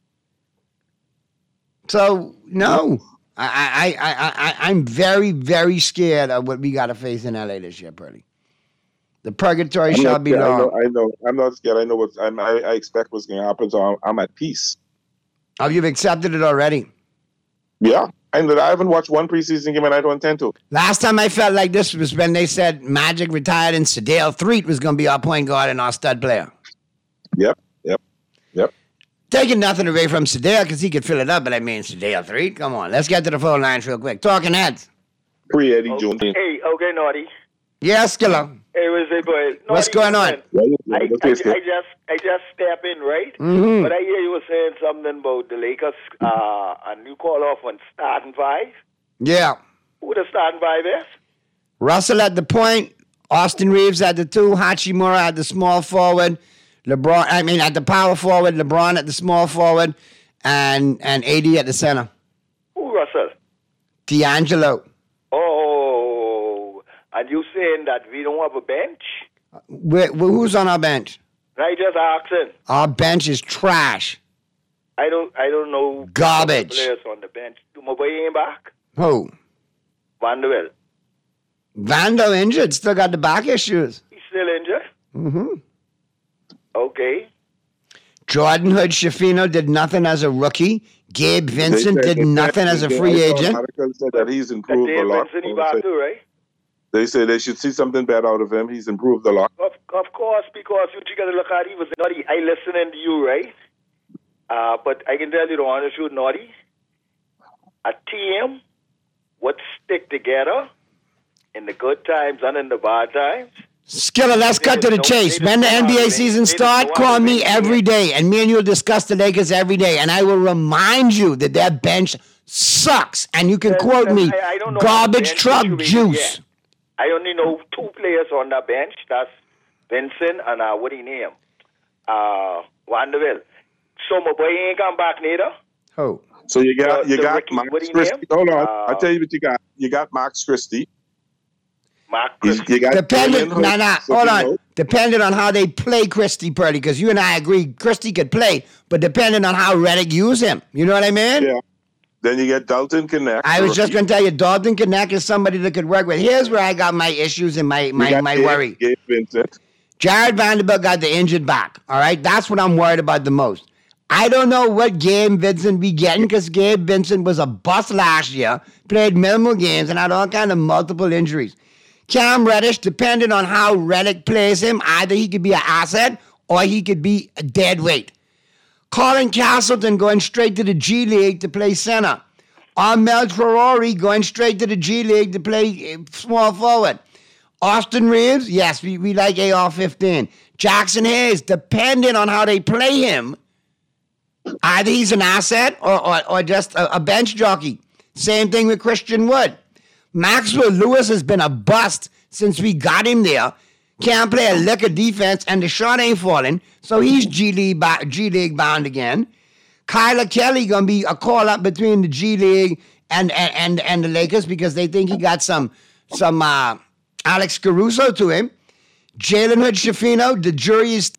So, no. I'm very, very scared of what we got to face in LA this year, Pearly. The purgatory shall be long. I know. I'm not scared. I know what I expect what's going to happen, so I'm at peace. Oh, you've accepted it already? Yeah. And I haven't watched one preseason game, and I don't intend to. Last time I felt like this was when they said Magic retired and Sedale Threet was going to be our point guard and our stud player. Yep. Taking nothing away from Sedale because he could fill it up, but I mean, Sedale Threet, come on. Let's get to the phone lines real quick. Talking Heads. Free Eddie Jones. Hey, okay, Naughty. Yes, Skilla. Hey, what's it, boy? Naughty, What's going on? I just step in, right? Mm-hmm. But I hear you were saying something about the Lakers, and you call off on starting 5. Yeah. Who the starting 5 is? Russell at the point, Austin Reeves at the 2, Hachimura at the small forward, at the power forward, LeBron at the small forward, and AD at the center. Who, Russell? D'Angelo. Oh, and you saying that we don't have a bench? Who's on our bench? I just asking. Our bench is trash. I don't know. Garbage. Players on the bench. Do my boy ain't back? Who? Vanderbilt. Vando injured. Still got the back issues. He's still injured? Mm-hmm. Okay. Jordan Hood Shafino did nothing as a rookie. Gabe Vincent did nothing as a free agent. Said that he's improved a lot. Vincent, he back too, right? They say they should see something bad out of him. He's improved a lot. Of course, because you got to look at he was Naughty. I listening to you, right? But I can tell you the honest truth, Naughty. A team would stick together in the good times and in the bad times. Skiller, let's cut to the chase. When the NBA season starts, call me every day, and me and you will discuss the Lakers every day, and I will remind you that their bench sucks, and you can quote me, I don't know garbage truck juice. I only know 2 players on the bench. That's Vincent and what do you name? Vanderbilt. So my boy ain't come back neither. Oh. So you got Ricky, Max Christie. Hold on, I'll tell you what you got. You got Max Christie. You got dependent on how they play Christie Purdy, because you and I agree Christie could play, but depending on how Redick use him. You know what I mean? Yeah. Then you get Dalton Knecht. I was just going to tell you, Dalton Knecht is somebody that could work with. Here's where I got my issues and my worry. Gabe Vincent. Jared Vanderbilt got the injured back. All right? That's what I'm worried about the most. I don't know what Gabe Vincent be getting, because Gabe Vincent was a bust last year, played minimal games, and had all kind of multiple injuries. Cam Reddish, depending on how Redick plays him, either he could be an asset or he could be a dead weight. Colin Castleton going straight to the G League to play center. Mel Ferrari going straight to the G League to play small forward. Austin Reeves, yes, we like AR-15. Jackson Hayes, depending on how they play him, either he's an asset or just a bench jockey. Same thing with Christian Wood. Maxwell Lewis has been a bust since we got him there. Can't play a lick of defense, and the shot ain't falling, so he's G League bound again. Kyler Kelly gonna be a call up between the G League and the Lakers, because they think he got some Alex Caruso to him. Jalen Hood-Schifino, the jury is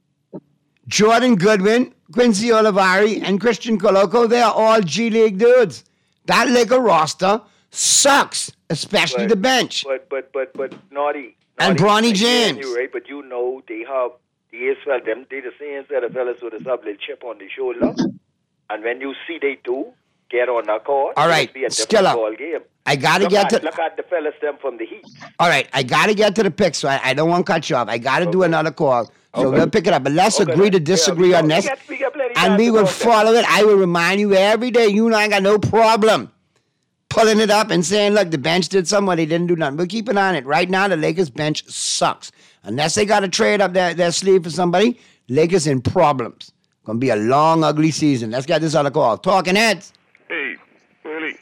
Jordan Goodwin, Quincy Olivari, and Christian Coloco. They are all G League dudes. That Laker roster sucks, especially the bench. But Naughty. And Bronny James. You, right? But you know they have they the same set of fellas with a little chip on the shoulder. And when you see they do get on the court, all right, it'll be a different ball game. I gotta look at the fellas them from the Heat. All right, I gotta get to the pick, so I don't want to cut you off. I gotta do another call. So we'll pick it up. But let's agree to disagree on this. And we will follow it. I will remind you every day. You and I got no problem pulling it up and saying, look, the bench did something, they didn't do nothing. We'll keep an eye on it. Right now, the Lakers bench sucks. Unless they got to trade up their sleeve for somebody, Lakers in problems. Going to be a long, ugly season. Let's get this other call. Talking Heads. Hey, Pearly.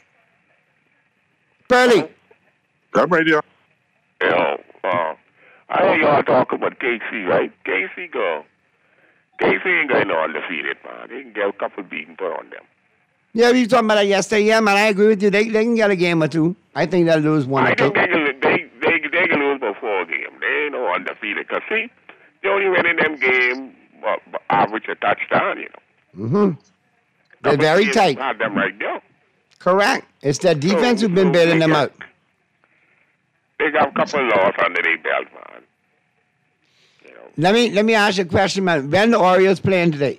Pearly. I'm right here. Yo, I heard y'all talk about KC, right? KC ain't going to undefeated, man. They can get a couple beating put on them. Yeah, we were talking about that yesterday. Yeah, man, I agree with you. They can get a game or two. I think they'll lose one or two. I think they can lose by 4 games. They ain't no undefeated. Because, see, they only win in them games, average a touchdown, you know. Mm-hmm. They're very tight. Have them right there. Correct. It's their defense who's been bailing them out. They got a couple of losses under their belt, man. You know. Let me ask you a question, man. When the Orioles playing today?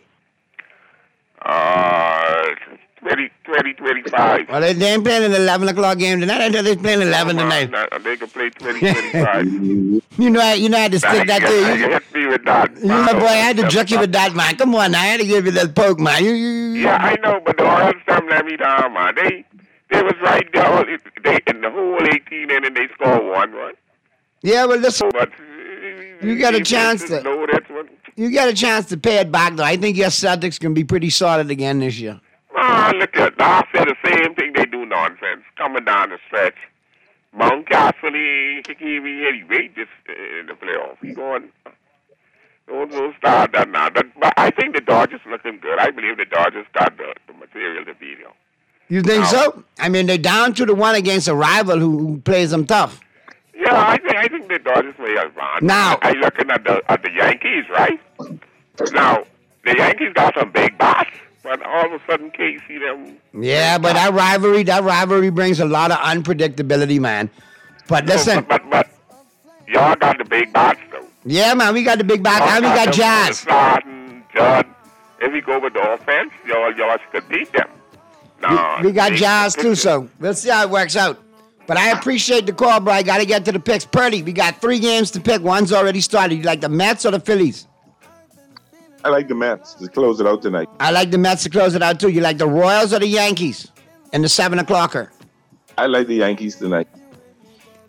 20-25. Well, they ain't playing an 11 o'clock game tonight. I thought they playing 11 tonight. They can play 20-25. You know I had to stick that to you. You hit me with that. You know, boy, I had to jerk you with that, man. Come on now. I had to give you that poke, man. Yeah, I know, but the Orioles them let me down, man. They was right there. They in the whole 18 inning, they scored one. Yeah, well, listen. But you got a chance to. You got a chance to pay it back, though. I think your Celtics can be pretty solid again this year. Look at that. I said the same thing they do nonsense. Coming down the stretch. Mount Castle, anyway, just in the playoff. He going. Don't start that now. But I think the Dodgers looking good. I believe the Dodgers got the material to beat them. You think so? I mean, they're down 2-1 against a rival who plays them tough. Yeah, I think the Dodgers may advance. Now, I'm looking at the Yankees, right? Now, the Yankees got some big bats, but all of a sudden, KC them. Yeah, but that rivalry brings a lot of unpredictability, man. But listen. But y'all got the big bats, though. Yeah, man, we got the big bats, and we got Jazz. Judd. If we go with the offense, y'all should beat them. No, we got Jazz, too, so we'll see how it works out. But I appreciate the call, bro. I got to get to the picks. Purdy, we got 3 games to pick. One's already started. You like the Mets or the Phillies? I like the Mets to close it out tonight. I like the Mets to close it out, too. You like the Royals or the Yankees in the 7 o'clocker? I like the Yankees tonight.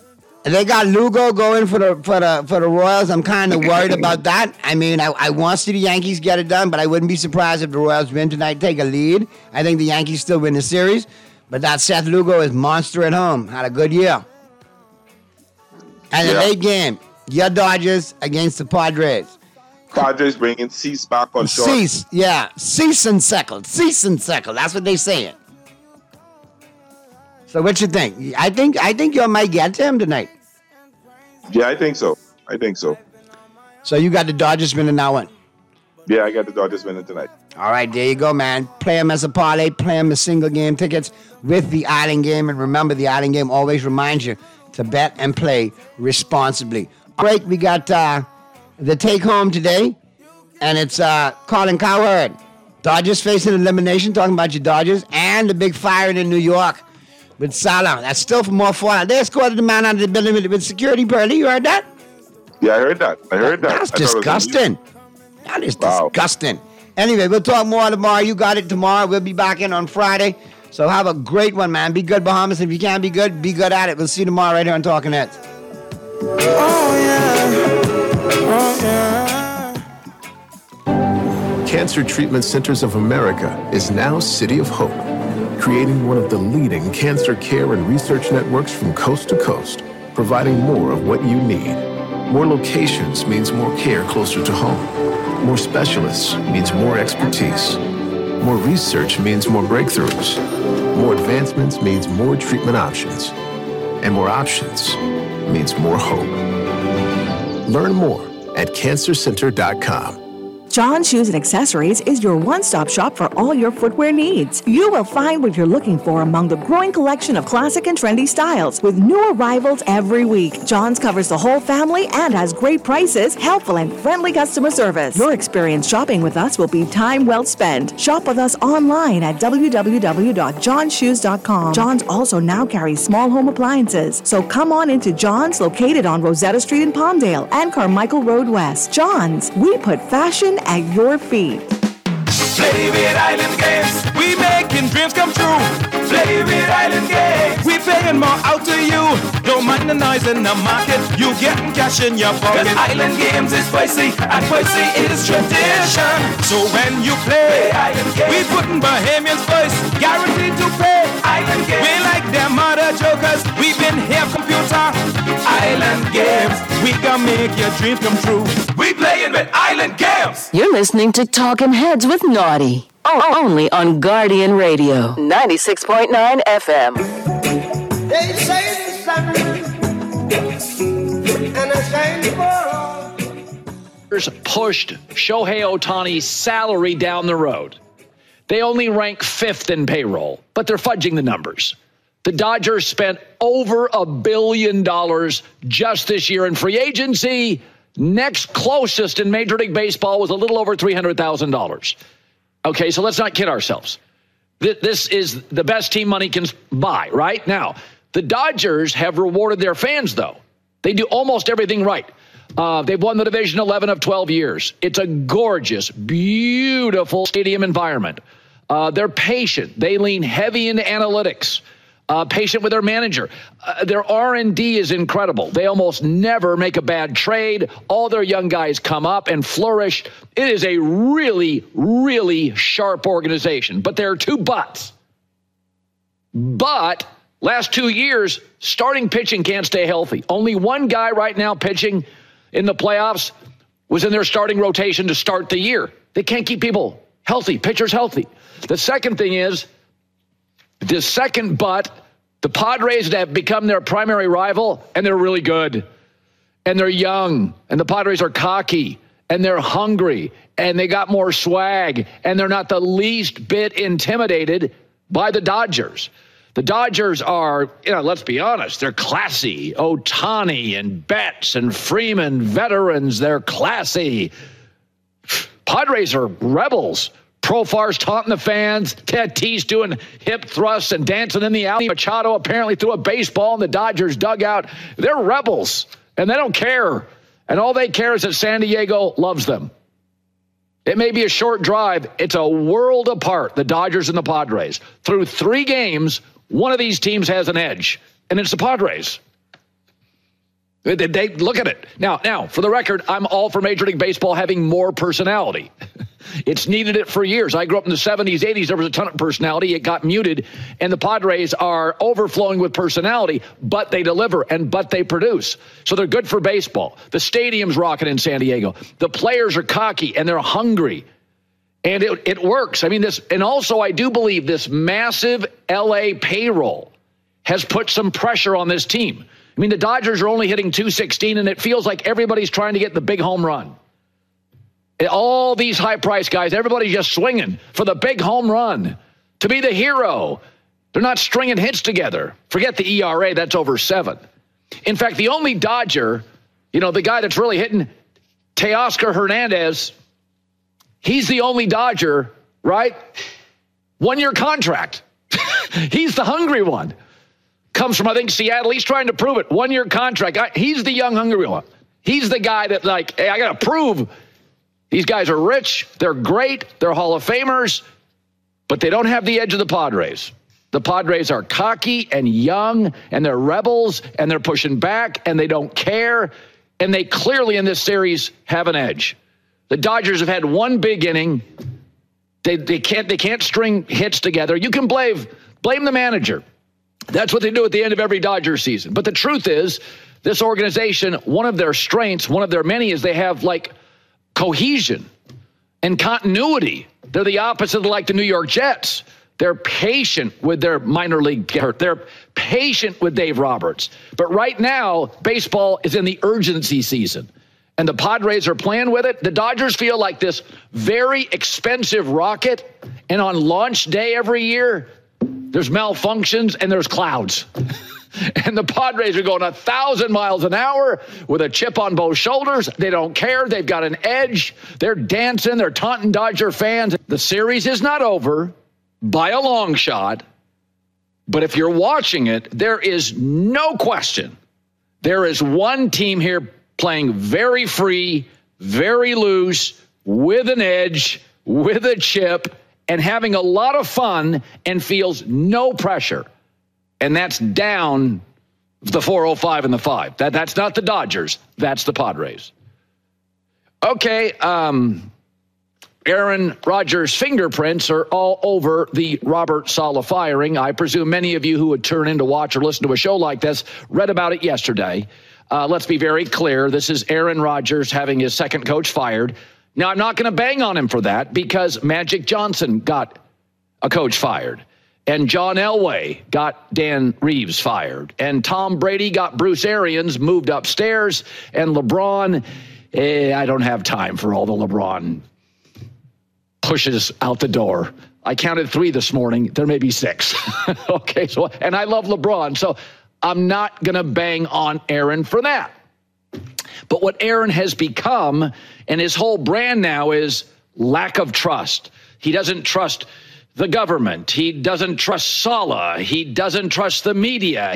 They got Lugo going for the Royals. I'm kind of worried about that. I mean, I want to see the Yankees get it done, but I wouldn't be surprised if the Royals win tonight, take a lead. I think the Yankees still win the series, but that Seth Lugo is monster at home. Had a good year. And the late game, your Dodgers against the Padres. Padres bringing Cease back on short. Cease and Seckle. That's what they saying. So what you think? I think you might get to him tonight. Yeah, I think so. So you got the Dodgers winning that one? Yeah, I got the Dodgers winning tonight. All right, there you go, man. Play them as a parlay, play them as single game tickets with the Island Game. And remember, the Island Game always reminds you to bet and play responsibly. All right, we got the take home today, and it's Colin Cowherd. Dodgers facing elimination, talking about your Dodgers, and the big firing in New York with Salah. That's still for more fallout. They escorted the man out of the building with security, Pearly. You heard that? Yeah, I heard that. That's disgusting. That is disgusting. Anyway, we'll talk more tomorrow. You got it tomorrow. We'll be back in on Friday. So have a great one, man. Be good, Bahamas. If you can't be good at it. We'll see you tomorrow right here on Talking Heads. Cancer Treatment Centers of America is now City of Hope, creating one of the leading cancer care and research networks from coast to coast, providing more of what you need. More locations means more care closer to home. More specialists means more expertise. More research means more breakthroughs. More advancements means more treatment options. And more options means more hope. Learn more at cancercenter.com. John Shoes and Accessories is your one-stop shop for all your footwear needs. You will find what you're looking for among the growing collection of classic and trendy styles with new arrivals every week. John's covers the whole family and has great prices, helpful and friendly customer service. Your experience shopping with us will be time well spent. Shop with us online at www.johnshoes.com. John's also now carries small home appliances. So come on into John's, located on Rosetta Street in Palmdale and Carmichael Road West. John's, we put fashion at your feet. Play with Island Games. We making dreams come true. Play with Island Games. We paying more out to you. Don't mind the noise in the market. You getting cash in your pocket. 'Cause Island Games is spicy and spicy is tradition. So when you play Island Games, we putting Bahamians first. Guaranteed to pay. Island Games. We like them other jokers. We've been here computer. Island Games. We gonna make your dreams come true. We playing with Island Games. You're listening to Talking Heads with Naughty. Only on Guardian Radio, 96.9 FM. They say it's something, and I say pushed Shohei Ohtani's salary down the road. They only rank 5th in payroll, but they're fudging the numbers. The Dodgers spent over $1 billion just this year in free agency. Next closest in Major League Baseball was a little over $300,000. Okay, so let's not kid ourselves. This is the best team money can buy, right? Now, the Dodgers have rewarded their fans, though. They do almost everything right. They've won the division 11 of 12 years. It's a gorgeous, beautiful stadium environment. They're patient. They lean heavy into analytics. Patient with their manager. Their R&D is incredible. They almost never make a bad trade. All their young guys come up and flourish. It is a really, really sharp organization. But there are two buts. But last 2 years, starting pitching can't stay healthy. Only one guy right now pitching in the playoffs was in their starting rotation to start the year. They can't keep people healthy, pitchers healthy. The second thing is, the second but, the Padres have become their primary rival, and they're really good. And they're young, and the Padres are cocky, and they're hungry, and they got more swag, and they're not the least bit intimidated by the Dodgers. The Dodgers are, let's be honest, they're classy. Ohtani and Betts and Freeman, veterans, they're classy. Padres are rebels. Profar's taunting the fans. Tatis doing hip thrusts and dancing in the alley. Machado apparently threw a baseball in the Dodgers dugout. They're rebels, and they don't care. And all they care is that San Diego loves them. It may be a short drive. It's a world apart, the Dodgers and the Padres. Through 3 games, one of these teams has an edge, and it's the Padres. They look at it. Now, for the record, I'm all for Major League Baseball having more personality. It's needed it for years. I grew up in the 70s, 80s. There was a ton of personality. It got muted, and the Padres are overflowing with personality, but they deliver but they produce. So they're good for baseball. The stadium's rocking in San Diego. The players are cocky, and they're hungry. And it works. I mean, and also I do believe this massive L.A. payroll has put some pressure on this team. I mean, the Dodgers are only hitting .216, and it feels like everybody's trying to get the big home run. All these high-priced guys, everybody's just swinging for the big home run, to be the hero. They're not stringing hits together. Forget the ERA, that's over 7. In fact, the only Dodger, the guy that's really hitting, Teoscar Hernandez, he's the only Dodger, right? 1-year contract. He's the hungry one. Comes from, I think, Seattle. He's trying to prove it. 1-year contract. He's the young, hungry one. He's the guy that, hey, I got to prove these guys are rich. They're great. They're Hall of Famers, but they don't have the edge of the Padres. The Padres are cocky and young, and they're rebels, and they're pushing back, and they don't care, and they clearly in this series have an edge. The Dodgers have had one big inning. They can't string hits together. You can blame the manager. That's what they do at the end of every Dodger season. But the truth is, this organization, one of their strengths, one of their many, is they have cohesion and continuity. They're the opposite of the New York Jets. They're patient with their minor league hurt. They're patient with Dave Roberts. But right now, baseball is in the urgency season, and the Padres are playing with it. The Dodgers feel like this very expensive rocket, and on launch day every year, there's malfunctions and there's clouds. And the Padres are going 1,000 miles an hour with a chip on both shoulders. They don't care. They've got an edge. They're dancing. They're taunting Dodger fans. The series is not over by a long shot. But if you're watching it, there is no question. There is one team here playing very free, very loose, with an edge, with a chip, and having a lot of fun and feels no pressure. And that's down the 405 and the 5. That's not the Dodgers. That's the Padres. Okay, Aaron Rodgers' fingerprints are all over the Robert Saleh firing. I presume many of you who would turn in to watch or listen to a show like this read about it yesterday. Let's be very clear. This is Aaron Rodgers having his second coach fired. Now, I'm not going to bang on him for that because Magic Johnson got a coach fired, and John Elway got Dan Reeves fired, and Tom Brady got Bruce Arians moved upstairs, and LeBron, I don't have time for all the LeBron pushes out the door. I counted 3 this morning. There may be 6. Okay, and I love LeBron, so I'm not going to bang on Aaron for that. But what Aaron has become, and his whole brand now, is lack of trust. He doesn't trust the government. He doesn't trust Saleh. He doesn't trust the media.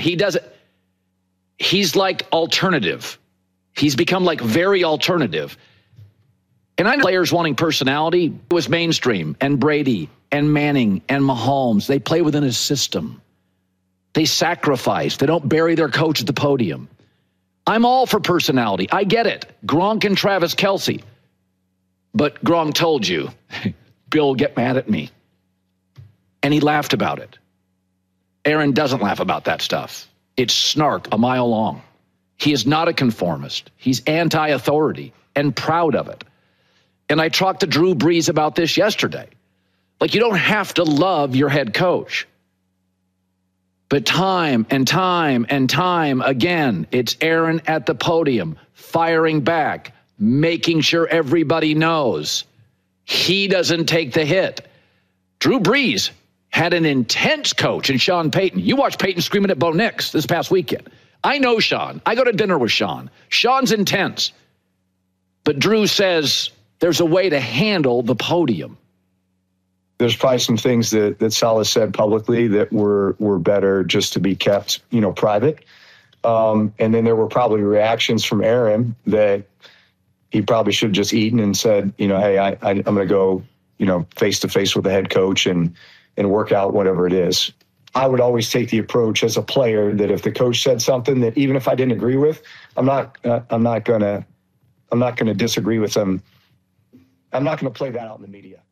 He's like alternative. He's become very alternative. And I know players wanting personality. It was mainstream, and Brady and Manning and Mahomes. They play within his system. They sacrifice. They don't bury their coach at the podium. I'm all for personality. I get it. Gronk and Travis Kelce. But Gronk told you, Bill, get mad at me. And he laughed about it. Aaron doesn't laugh about that stuff. It's snark a mile long. He is not a conformist. He's anti-authority and proud of it. And I talked to Drew Brees about this yesterday. You don't have to love your head coach. But time and time and time again, it's Aaron at the podium, firing back, making sure everybody knows he doesn't take the hit. Drew Brees had an intense coach in Sean Payton. You watched Payton screaming at Bo Nix this past weekend. I know Sean. I go to dinner with Sean. Sean's intense. But Drew says there's a way to handle the podium. There's probably some things that Saleh said publicly that were better just to be kept, private. And then there were probably reactions from Aaron that he probably should have just eaten and said, hey, I'm going to go, face to face with the head coach and work out whatever it is. I would always take the approach as a player that if the coach said something that even if I didn't agree with, I'm not gonna disagree with them. I'm not gonna play that out in the media.